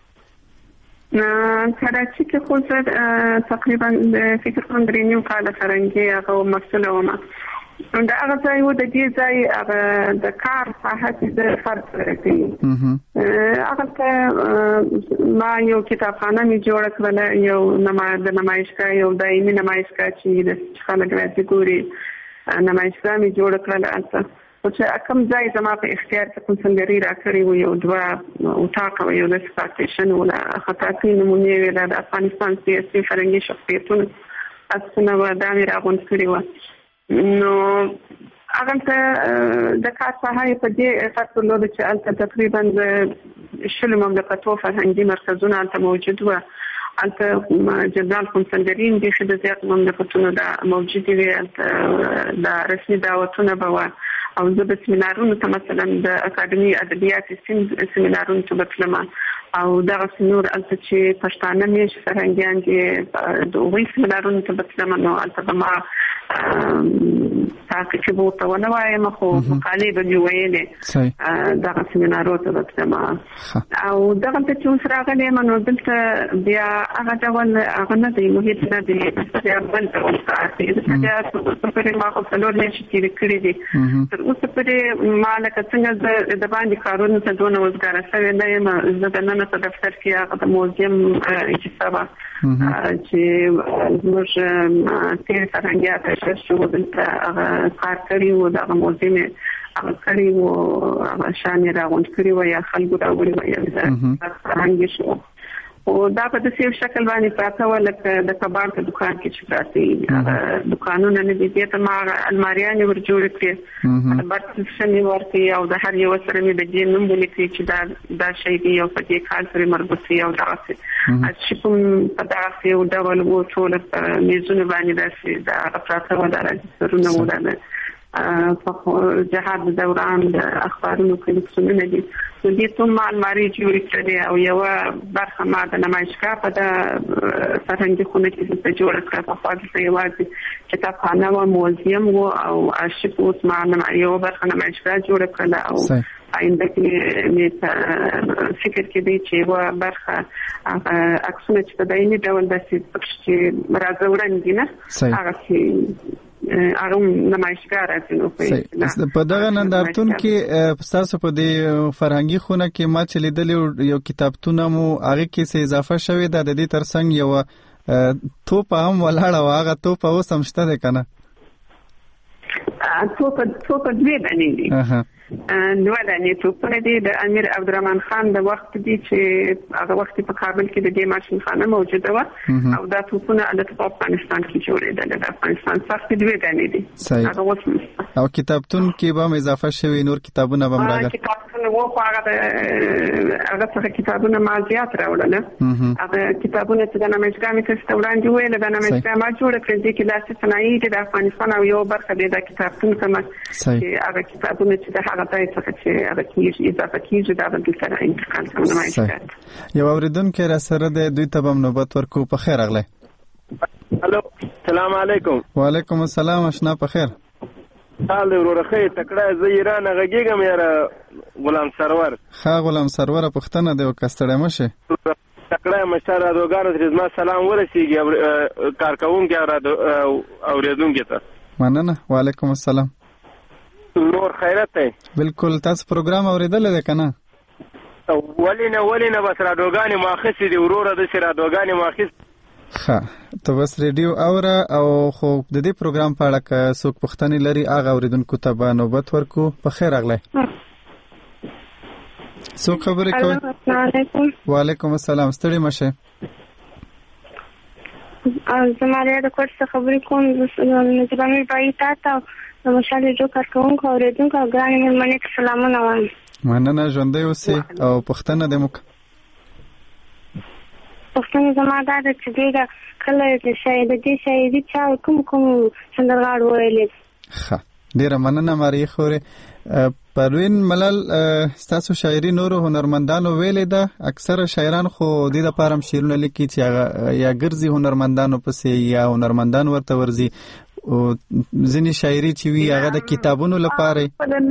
کراچۍ کې خو زه تقریبا فکر کوم 3 کاله فرنګي هغه مسؤله وم دا هغه ځای و د دې ځای هغه د کار ساحه چې د فرد سره کوي هغه ته ما یو کتابخانه می جوړ کړل یو د نمایشګاه یو دایمي نمایشګاه چې د خلک راځي ګوري نمایشګاه می جوړ کړل او چې کوم ځای زما په اختیار کې کوم څنګه راکړی و یو دوه اتاق یو د سپارټیشن ولا خطاطي نمونه ویل د افغانستان سیاسي فرنګي شخصیتونه اسنه و د امیر اغون کړی و نو هغه ته د کار ساحه په دې اساس له چې البته تقریبا د شل مملکتونو فرهنګي مرکزونه البته موجود و البته جنرال کنسندرین دي چې د زیات مملکتونو دا موجود دي د رسمي دعوتونه به او زه د سیمینارونو ته مثلا د اکاډمي ادبیات سیمینارونو ته بتلم او دغه نور البته چې پښتانه مې فرهنګیان دي د وې سیمینارونو ته بتلم نو البته ما تاسو چې وو ته ونه وایم خو مقالې به ویلې دغه سیمینارونو ته بتلم او دغه ته چې سره غلې منو دلته بیا هغه ډول هغه نه دی محیط نه دی بیا بل څه وکړي بیا څه په ما خو څلور نه شي کړی دي اوس پرې مالک څنګه د باندې کارونه ته دونه وزګار شوی نه یم زه د نن په دفتر کې هغه د موزیم حسابه چې موږ تیر فرهنګي شو دلته کار کړی و د موزیم هغه کړی و هغه شان راغونډ کړی و یا خلکو راوړي و یا فرهنګي شو او دا په دې شکل باندې پراته ولکه د کبار په دکان کې چې پراته دکانونه نه دي ته ما الماریان ور جوړ کړې د برتشنی ورته او د هر یو سره مې د دې نوم لیکي چې دا شی دی او په دې کال سره مربوط دی او دا چې کوم په داسې یو ډول وو ټول میزونه باندې داسې دا پراته و دا سرونه ودانه په جهاد دوران د اخبارونو کلیکشنونه دي نو دې ټول الماری جوړ کړې او یو برخه ما د نمایشګاه په د فرهنګي خونه کې د جوړ کړه په خاطر چې یوازې کتابخانه او موزیم او ارشیف اوس ما یو برخه نمایشګاه جوړ کړه او آینده کې مې فکر کې دی چې یو برخه عکسونه چې په دایمي ډول داسې چې راځوړن دي نه هغه چې هغه نمایشګاه راځي نو په دغه نندارتون کې تاسو په دې فرهنګي خونه کې ما چې لیدل یو کتابتون مو هغه کې څه اضافه شوی د دې ترڅنګ یو توپ هم ولاړ او هغه توپ اوس هم شته ده کنه توپ دوی باندې دي دوه دانې توپونه دي د امیر عبدالرحمن خان د وخت دي چې هغه وخت په کابل کې د دې ماشین خانه موجوده وه او دا توپونه په افغانستان کې جوړېدل. د افغانستان څخه دوه دانې دي. هغه اوس او کتابتون کې به اضافه شوی نور کتابونه به راغلي. کتابتون وو هغه څخه کتابونه ما زیات راوړل. هغه کتابونه چې د نمایشګاه مې تاسو ته وړاندې ویل د نمایشګاه ما جوړ کړل چې لاسي صنایع د افغانستان او یو برخه د کتابتون کومه چې هغه کتابونه چې د هغه ځای څخه چې هغه کیږي اضافه کیږي دا به سره انتقال کوم نمایشګاه. یو اوریدونکو را سره د دوی ته به نوبت ورکو. په خیر اغله. الو السلام علیکم. وعلیکم السلام. اشنا په خیر. حال ورخه تکړه زه ایران غږیږم یاره غلام سرور. ها غلام سرور پښتنه دی او کستړی مشه. تکړه مشر ادوګانو ته زما سلام ورسیږي کارکونکو اوریدونکو ته. مننه. وعلیکم السلام. نور خیرت دی. بالکل. تاسو پروګرام اوریدل دی کنه؟ ولینه بس رادوګانی ماخص دی وروره د رادوګانی ماخص. ښه ته بس ریډیو اوره او خو د دې پروګرام په اړه که څوک پوښتنې لري هغه اوریدونکو ته به نوبت ورکو. په خیر اغله. څوک خبرې کوي؟ السلام علیکم. وعلیکم السلام. ستړي مشه. زماره د کوټ څخه خبرې کوم. نجبانې پای تا د مشال جو کارکونکو اوریدونکو ګرانې مېلمنې ته سلامونه وایم. مننه. ژوندی اوسئ او پوښتنه دې وکړه. پښتنه زما دا د چې د کله د شاعري چا کوم سندرغاړي ویلي. ښه ډیره مننه ماري خوري. پروین ملال ستاسو شاعري نورو هنرمندانو ویلې ده. اکثره شاعران خو د دې لپاره شعرونه لیکي چې یا ګرځي هنرمندانو پسې یا هنرمندان ورته ورځي او ځینې شاعري چې وي هغه د کتابونو لپاره.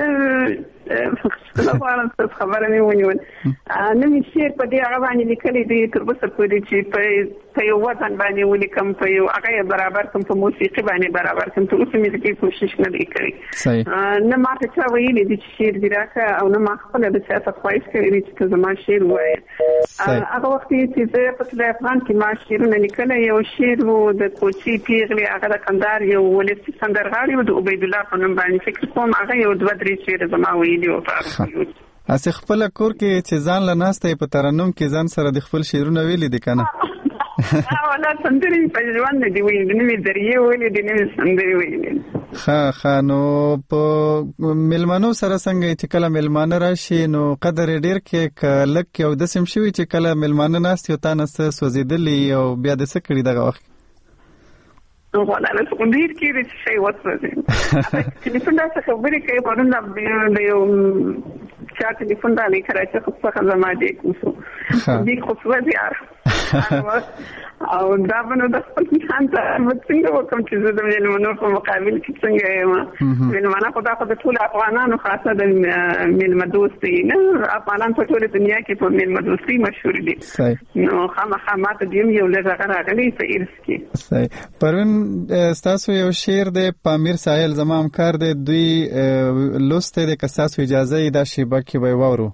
خبره مې ونیول. نو مې شعر په دې هغه باندې لیکلی دی تر اوسه پورې چې په یو وطن باندې ولیکم، په یو هغه برابر کوم، په موسیقي باندې برابر کوم. تر اوسه مې دې کوشش نه دی کړی. نه ما ته چا ویلي دي چې شعر دې راکړه او نه ما خپله د چا څه خواهش کړی دی چې ته زما شعر ووایې. هغه وخت چې زه په طلایي افغان کې ما شعرونه لیکلی. یو شعر و د کوچي پیغلې، هغه د کندهار یو ولسي سندرغاړي و د عبیدالله په نوم باندې فکر کوم. هغه یو دوه درې شعر زما ویلي و. اسی خپل کور کې چې ځان له ناسته په ترنم کې ځان سره د خپل شعرونه ویلي دي کنه؟ ولا سندري په ژوند دي ویلي، نه مې درې ویلي دي، نه مې سندري ویلي. ښه نو په مېلمنو سره څنګه چې کله مېلمانه راشي نو قدر ډیر کې که لږ او داسې هم شوي چې کله مېلمانه ناست یو تا نه څه سوځېدلي او بیا دې څه کړي دغه وخت؟ ولا له ډیر کې چې شی وڅوځي. ټلیفون دا څه خبرې کوي پرون د یو چا ټلیفون دا نه کړی چې خو څه زما دې کوم دې خو څه او دا بنو د خپل ځان ته څنګه وکم چې زه د مېلمنو په مقابل کې څنګه یم. مېلمانه خو دا خو د ټول افغانانو خاصه د مېلمه دوستي نه، افغانان په ټول دنیا کې په مېلمه دوستي مشهور دي. نو خامخا ماته دې یو لږ راغلی په ارث کې. صحیح. پرون ستاسو یو شعر دی پامیر ساحل زما همکار دی، دوی لوستی دی، که ستاسو اجازه یې دا شیبه کې به یې واورو.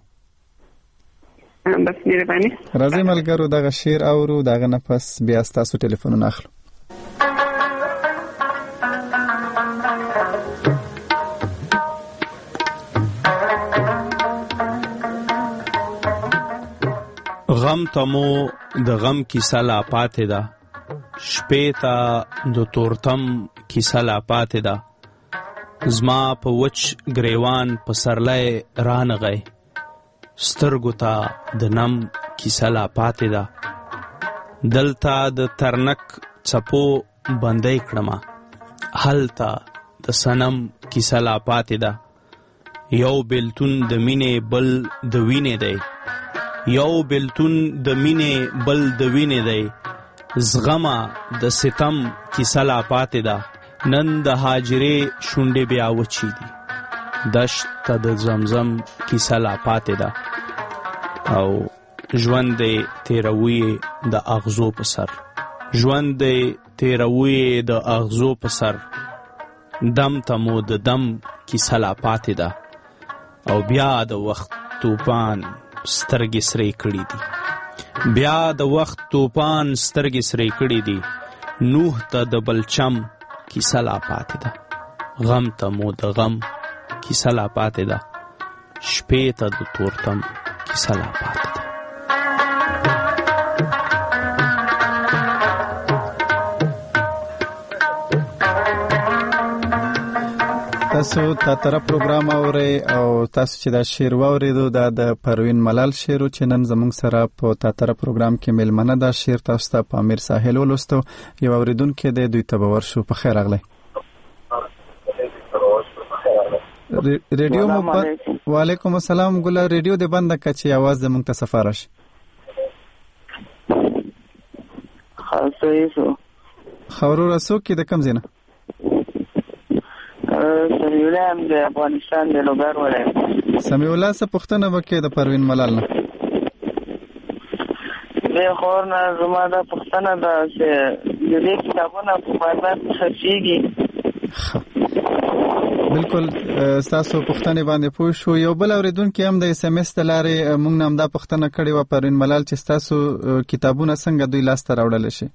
بس مهرباني. راځئ ملګرو دغه شعر اورو، دغه نه پس بیا ستاسو ټلیفونونه اخلو. غم تمو د غم کیسه لا پاتې ده، شپې ته د تورتم کیسه لا پاتې ده. زما په وچ گریوان په سرلی رانغی، سترګو ته د نم کیسه لا پاتې ده. دلته د ترنک څپو بندۍ کړمه، هلته د صنم کیسه لا پاتې ده. یو بیلتون د مینې بل د وینې دی، یو بیلتون د مینې بل د وینې دی. زغمه د ستم کیسه لا پاتې ده. نن د هاجرې شونډې بیا وچې دي، دشت ته د زمزم کیسه لا پاتې ده. او ژوند دی تیروي د اغزو په سر، ژوند دی تیروي د اغزو په سر. دم ته مو د دم کیسه لا پاتې ده. او بیا د وخت توپان سترګې سرې کړي دي، بیا د وخت توپان سترګې سرې کړي دي. نوح ته د بلچم کیسه لا پاتې ده، غم ته مو د غم کیسه لا پاتې ده. شپې ته د تورتم کیسه لا پاتې ده. تاسو تاتره پروګرام اورئ او تاسو چې دا شعر واوریدو دا د پروین ملال شعر چې نن زموږ سره په تاتره پروګرام کې ملمنه دا شعر تاسو ته په امیر ساحل ولوستو. یو اوریدونکو د دوی ته ورشو. په خیر راغلی. ریډیو مو وعلیکم السلام. ګل ریډیو دې بند کړه چې आवाज زموږ ته صفاره شي. خاصه خورو رسو کې د کم زینه سمیع الله د افغانستان د لوګر ولایت. سمیع الله څه پوښتنه وکړه د پروین ملال نه؟ د خور نه زما دا پوښتنه ده چې د دې کتابونو په بازار کې خرڅېږي. بالکل تاسو پوښتنه باندې پوه شو. یو بل اوریدونکو هم د اس ام اس تلارې موږ نام دا پوښتنه کړې و پروین ملال چې تاسو کتابونه څنګه دوی لاس ته راوړل شي؟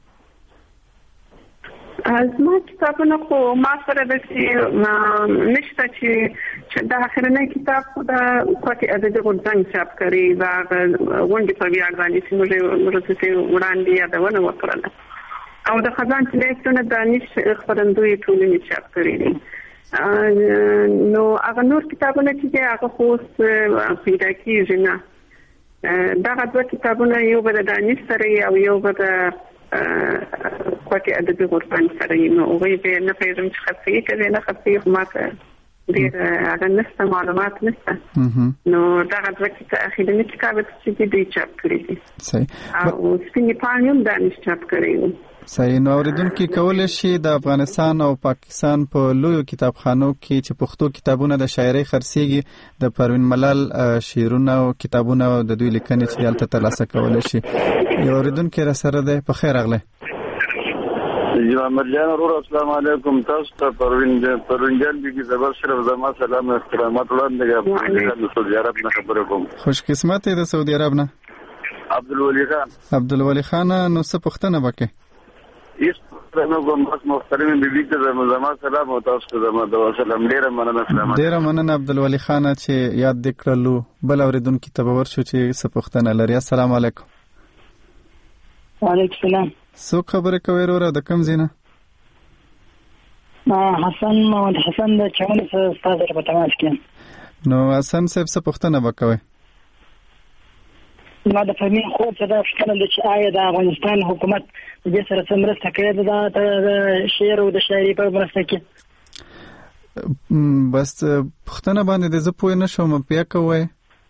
زما کتابونه خو ما سره د نشته چې د اخرنۍ کتاب خو د کوټې ادبي غونډه چاپ کړي دا غونډې په ویاړ باندې چې موږ وړاندې یادونه وکړله او د خزان تلیفون د دانش خبرندوی ټولنې چاپ کړي دي. نو هغه نور کتابونه چې هغه خو پیدا کیږي نه. دا دوه کتابونه یو به د دانش سره او یو به د کوټې ادبي غونډه سره نو هغه به نه پیژنم چې خپې کوي نه خپې ماته ډېر هغه نشته معلومات نشته. نو دا دوه اخیرنی کتاب چې دوی چاپ کړي دي. صحیح. او سپینې پاڼې هم دانش چاپ کړي. صحیح. نو اوریدونکو کولای شي د افغانستان او پاکستان په لویو کتابخانو کې چې پښتو کتابونه د شاعرۍ خرڅېږي د پروین ملال شعرونه او کتابونه د دوی لیکنې چې دلته ترلاسه کولای شي. یو اوریدونکو را سره ده. په خیر راغلی. جناب مرجان ورور السلام علیکم. تاسو ته پروین جان بیګي زبر شرف زما سلام او احترامات وړاندې د سعودي عرب نه خبرې کوم. خوش قسمت د سعودي عرب نه. عبدالولي خان نو څه پوښتنه وکړه؟ ایس نو کوم بس محترم بیبي ته زما سلام او تاسو ته زما د سلام. ډیره مننه. سلام. ډیره مننه عبدالولي خان چې یاد دکړلو. بل اوریدونکو ته ورشو چې څه پوښتنه لري. السلام علیکم. وعلیکم السلام. څو خبرې کوي وروره د کوم ځای نه؟ حسن محمد حسن د چمن استاد په تماس کې. نو حسن صاحب څه پوښتنه وکوي؟ ما د فهمي خو څه دا فکر د چې آیا د افغانستان حکومت د دې سره څه مرسته کوي د شعر او د شاعري په مرسته کې؟ بس پوښتنه باندې د زه پوه نه شوم. بیا کوی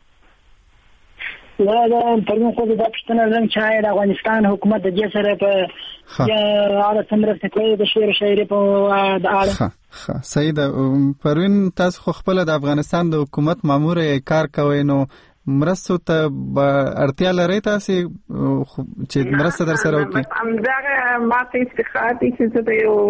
دا پرمو خو دا پښتنه لرم چې آیا د افغانستان حکومت د دې سره په اړه څه مرسته کوي د شعر او شاعري په اړه؟ صحیح ده. پروین تاسو خو خپل د افغانستان د حکومت مامور کار کوي نو مرستو ته اړتیا لرئ تاسو چې مرسته در سره وکړي؟ همدغه ما ته استخاره دي چې زه د یو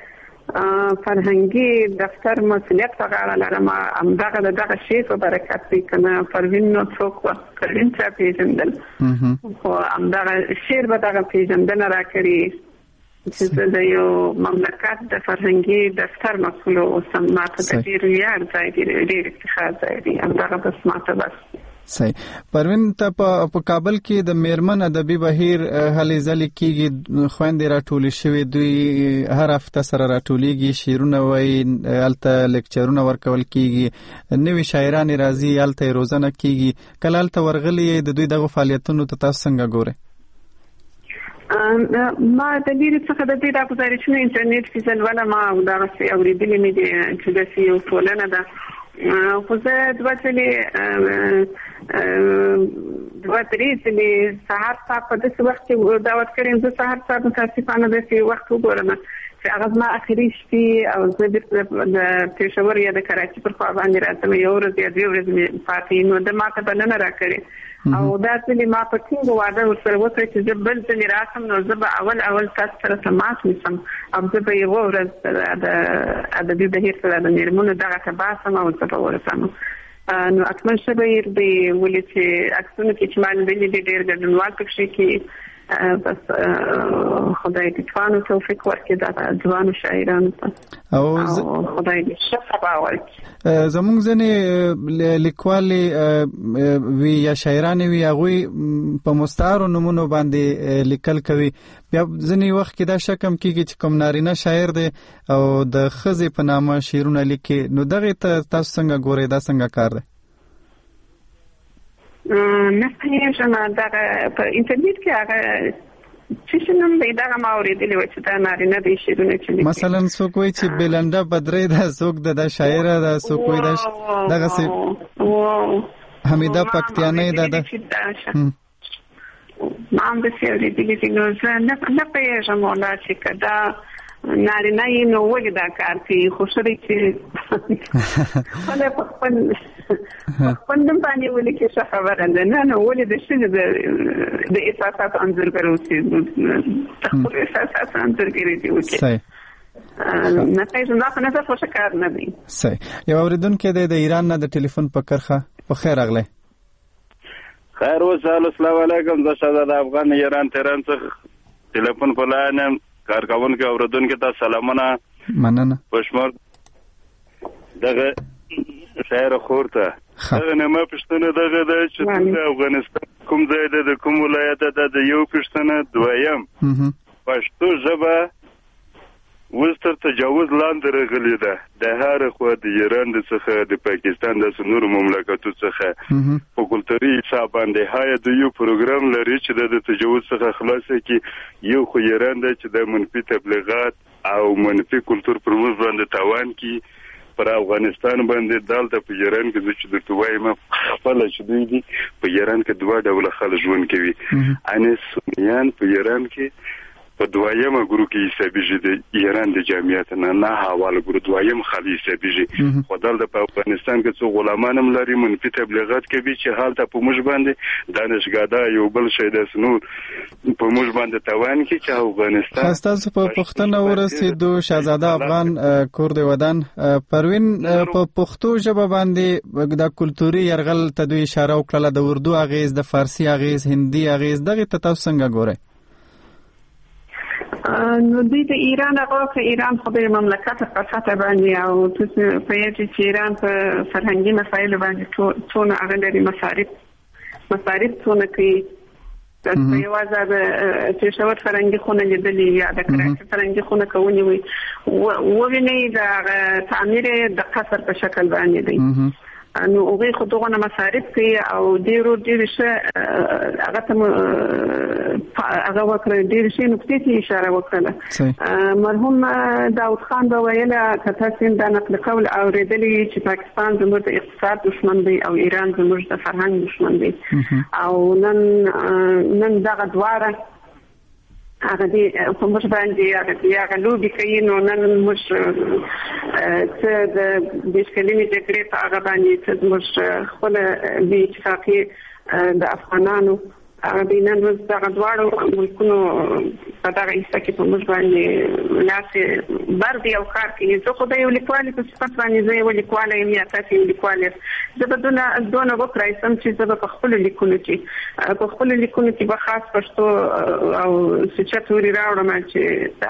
فرهنګي دفتر مسؤلیت په غاړه لرم. همدغه دغه شی په برکت دی کنه پروین نو څوک پروین څه پیژندل خو همدغه شعر به دغه پیژندنه راکړي چې زه د یو مملکت د فرهنګي دفتر مسؤل اوسم. ماته د ډېر ویاړ ځای دی، ډېر افتخار ځای دی. همدغه بس ماته بس. صحیح. پروین ته په کابل کې د میرمن ادبي بهیر هلې ځلې کېږي. خویندې راټولې شوې، دوی هر هفته سره راټولیږي، شعرونه وایي، هلته لیکچرونه ورکول کېږي، نوي شاعران راځي، هلته روزنه کېږي. کله هلته ورغلي د دوی دغه فعالیتونو ته تاسو څنګه ګورئ؟ ما د دې څخه د دې د گزارشونو انټرنیټ کې ځلوله ما دغه اوریدلې مې دي چې د یو ټولنه ده. خو زه دوه درې ځلې سهار ساعت په داسې وخت کې دعوت کړی زه سهار ساعت متاسفانه داسې وخت وګورم چې هغه زما اخري شپې او زه بیرته د پېښور یا د کراچي پر خوا باندې راځم. یو ورځ یا دوې ورځې مې پاتې نو د ما ته بلنه راکړې او دا ځلې ما په ټینګو واده ورسره وکړی چې زه بل ځلې راسم نو زه به اول تاسو سره تماس نیسم او زه به یوه ورځ د ادبي بهیر سره د میرمنو دغه ته باسم او زه به ورسم. نو اکمل شبیر دی ولې چې عکسونه کې چې ما لیدلي دي ډېر ګډونوال پکښې کې بس خدای دې توانو توفیق ورکړي دا ځوانو شاعرانو ته او خدای دې شفا ورکړي. زمونږ ځنې لیکوالې وی یا شاعرانې وي هغوی په مستعارو نومونو باندې لیکل کوي. بیا ځینې وخت کې دا شک هم کېږي چې کوم نارینه شاعر دی او د ښځې په نامه شعرونه لیکي، نو دغې ته تاسو څنګه ګورئ؟ دا څنګه کار دی؟ نه پوهېږم دغه په انټرنیټ کې هغه چې نوم دی دغه ما اورېدلی وه چې دا نارینه دی شعرونه چې لیکي. مثلا څوک وایي چې بلنده بدرۍ ده، څوک دا شاعره ده، څوک وایي دغسې حمیده پکتیانۍ ده. ما هم داسې اورېدلي دي. نو زه نه پوهېږم والله چې که دا نارینه یې نو ولې دا کار کوي، خو ښه دی چې خپله په خپل نوم باندې ولیکي ښه خبره ده. نه ولې د ښځې د احساساتو انځورګر اوسي، د خپلو احساساتو انځورګري دې وکړي. نه پوهېږم دا خو نظر خو ښه کار نه دی. صحیح. یو اورېدونکی دی د ایران نه د ټلیفون په کرښه. په خیر راغلی. خیر اوسه. السلام علیکم. زه شهزاده افغان ایران تهران څخه ټلیفون په لاین یم. کارکوونکو اورېدونکو ته سلامونه. مننه. بشمار دغه شاعر خور ته دغه نمه پښتنه دغه ده چې د افغانستان کوم ځای ده، د کوم ولایت ده، د یو پښتنه. دویم پښتو ژبه اوس تر تجاوز لاندې راغلې ده د هر خوا، د ایران څخه، د پاکستان د نورو مملکتو څخه. په کلتوري حساب باندې هایا د یو پروګرام لري چې د تجاوز څخه خلاص کی. یو خو ایران ده چې د منفي تبلیغات او منفي کلتور پر موږ باندې تاوان کی پر افغانستان باندې. دالته په ایران کې چې د وایم خپل چې دی په ایران کې دوه ډول خلک ژوند کوي. ان سنیان په ایران کې په دویمه ګروپ کې حسابيږي د ایران د جمعیت نه حواله ګروپ دویم خالي حسابيږي. خو دلته په افغانستان کې څو غلامان هم لري، منفي تبلیغات کوي چې حالت په موږ باندې دانشګاده یو بل شی د سنور په موږ باندې توان کې چې افغانستان. تاسو په پښتنه ورسېدو شهزاده افغان کور دی ودان. پروین په پښتو ژبه باندې د کلتوري يرغل ته دوی اشاره وکړه، د اردو اغیز، د فارسی اغیز، هندي اغیز، دغه ته تاسو څنګه ګورئ؟ نو دوی د ایران هغه ایران خو د مملکت په سطح باندې او تاسو په یوه چې ایران په فرهنګي مسایلو باندې څونه هغه لري، مصارف څونه کوي. تاسو یوازې د پېښور فرهنګي خونه لیدلې یا د کراچۍ فرهنګي خونه کوونی وي ووینئ د تعمیر د قصر په شکل باندې دی. نو هغه خو دغه مصارف کوي او ډېر ښه هغه ته هغه وکړه، ډېر ښه نقطې ته اشاره وکړه. مرحوم داود خان به ویله که تاسو دا نقل قول اورېدلی چې پاکستان زموږ د اقتصاد دشمن دی او ایران زموږ د فرهنګ دشمن دی او نن دغه دواړه هغه دې په موږ باندې هغه لوبې کوي. نو نن موږ څه د بېشکلینې جګړې په هغه باندې څه موږ خپله بې اتفاقي د افغانانو هغه دې نن ورځ دغه دواړو ملکونو په دغه حصه کې په موږ باندې لاسې بر دی او کار کوي. زه خو د یو لیکوالې په صفت باندې زه یوه لیکواله یم یا تاسې یو لیکوال یاست. زه به دونه وکړایسم چې زه به په خپلو لیکونو کې به خاص پښتو او سوچه توري راوړم چې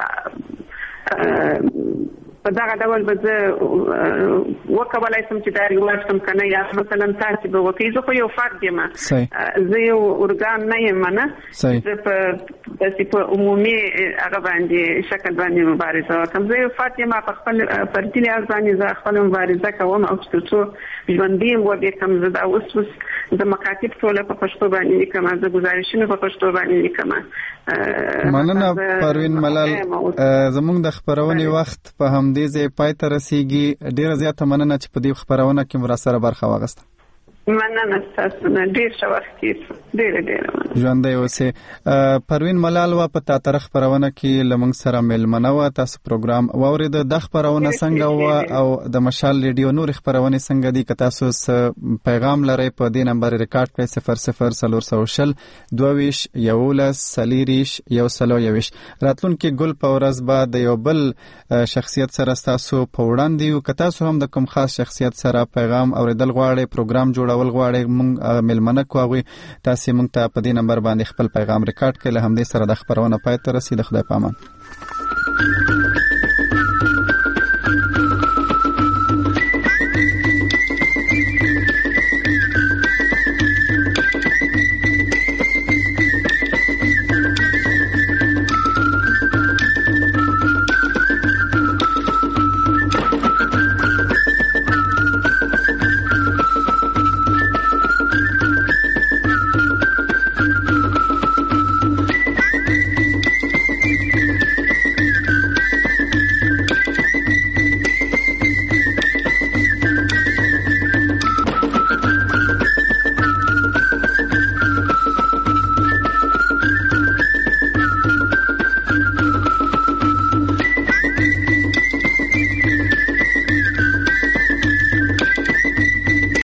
په دغه ډول به زه وکولای شم چې دا رواج کم کنه یا مثلا تاسو به وکړئ. زه خو یو فرد یم، زه یو ارګان نه یم، نه زه په عمومي هغه باندې شکل باندې مبارزه وکړم. زه یو فرد یم، په خپل فردي لحاظ باندې زه خپل مبارزه کوم او چې څو ژوندی یم وبېکم. زه دا اوس د مکاتب ټوله په پښتو باندې لیکم، زه ګزارشونه په پښتو باندې لیکم. مننه پروین ملال. زموږ د خبرونې وخت په همدې ځای پای ته رسیږي. ډیره زیاته مننه چې په دې خبرونه کې مو راسره برخه واخیسته. مننه تاسو نه، ډیر ښه وخت تیر شو. ډیره ژوندی اوسئ. پروین ملال وه په تاتره خپرونه کې له موږ سره مېلمنه وه. تاسو پروګرام واورېده. دا خپرونه څنګه وه او د مشال ریډیو نورې خپرونې څنګه دي؟ که تاسو پیغام لرئ په دې نمبر ریکارډ کړئ 00 420 11 121. راتلونکي ګل په ورځ به د یو بل شخصیت سره تاسو په وړاندې یو. که تاسو هم د کوم خاص شخصیت سره پیغام اوریدل غواړئ، پروګرام جوړول غواړئ، موږ مېلمنه کوو، تاسو موږ ته په دې نمبر باندې خپل پیغام ریکارډ کړئ. له همدې سره د خبرونه پای ته رسیدي. خدای پامان.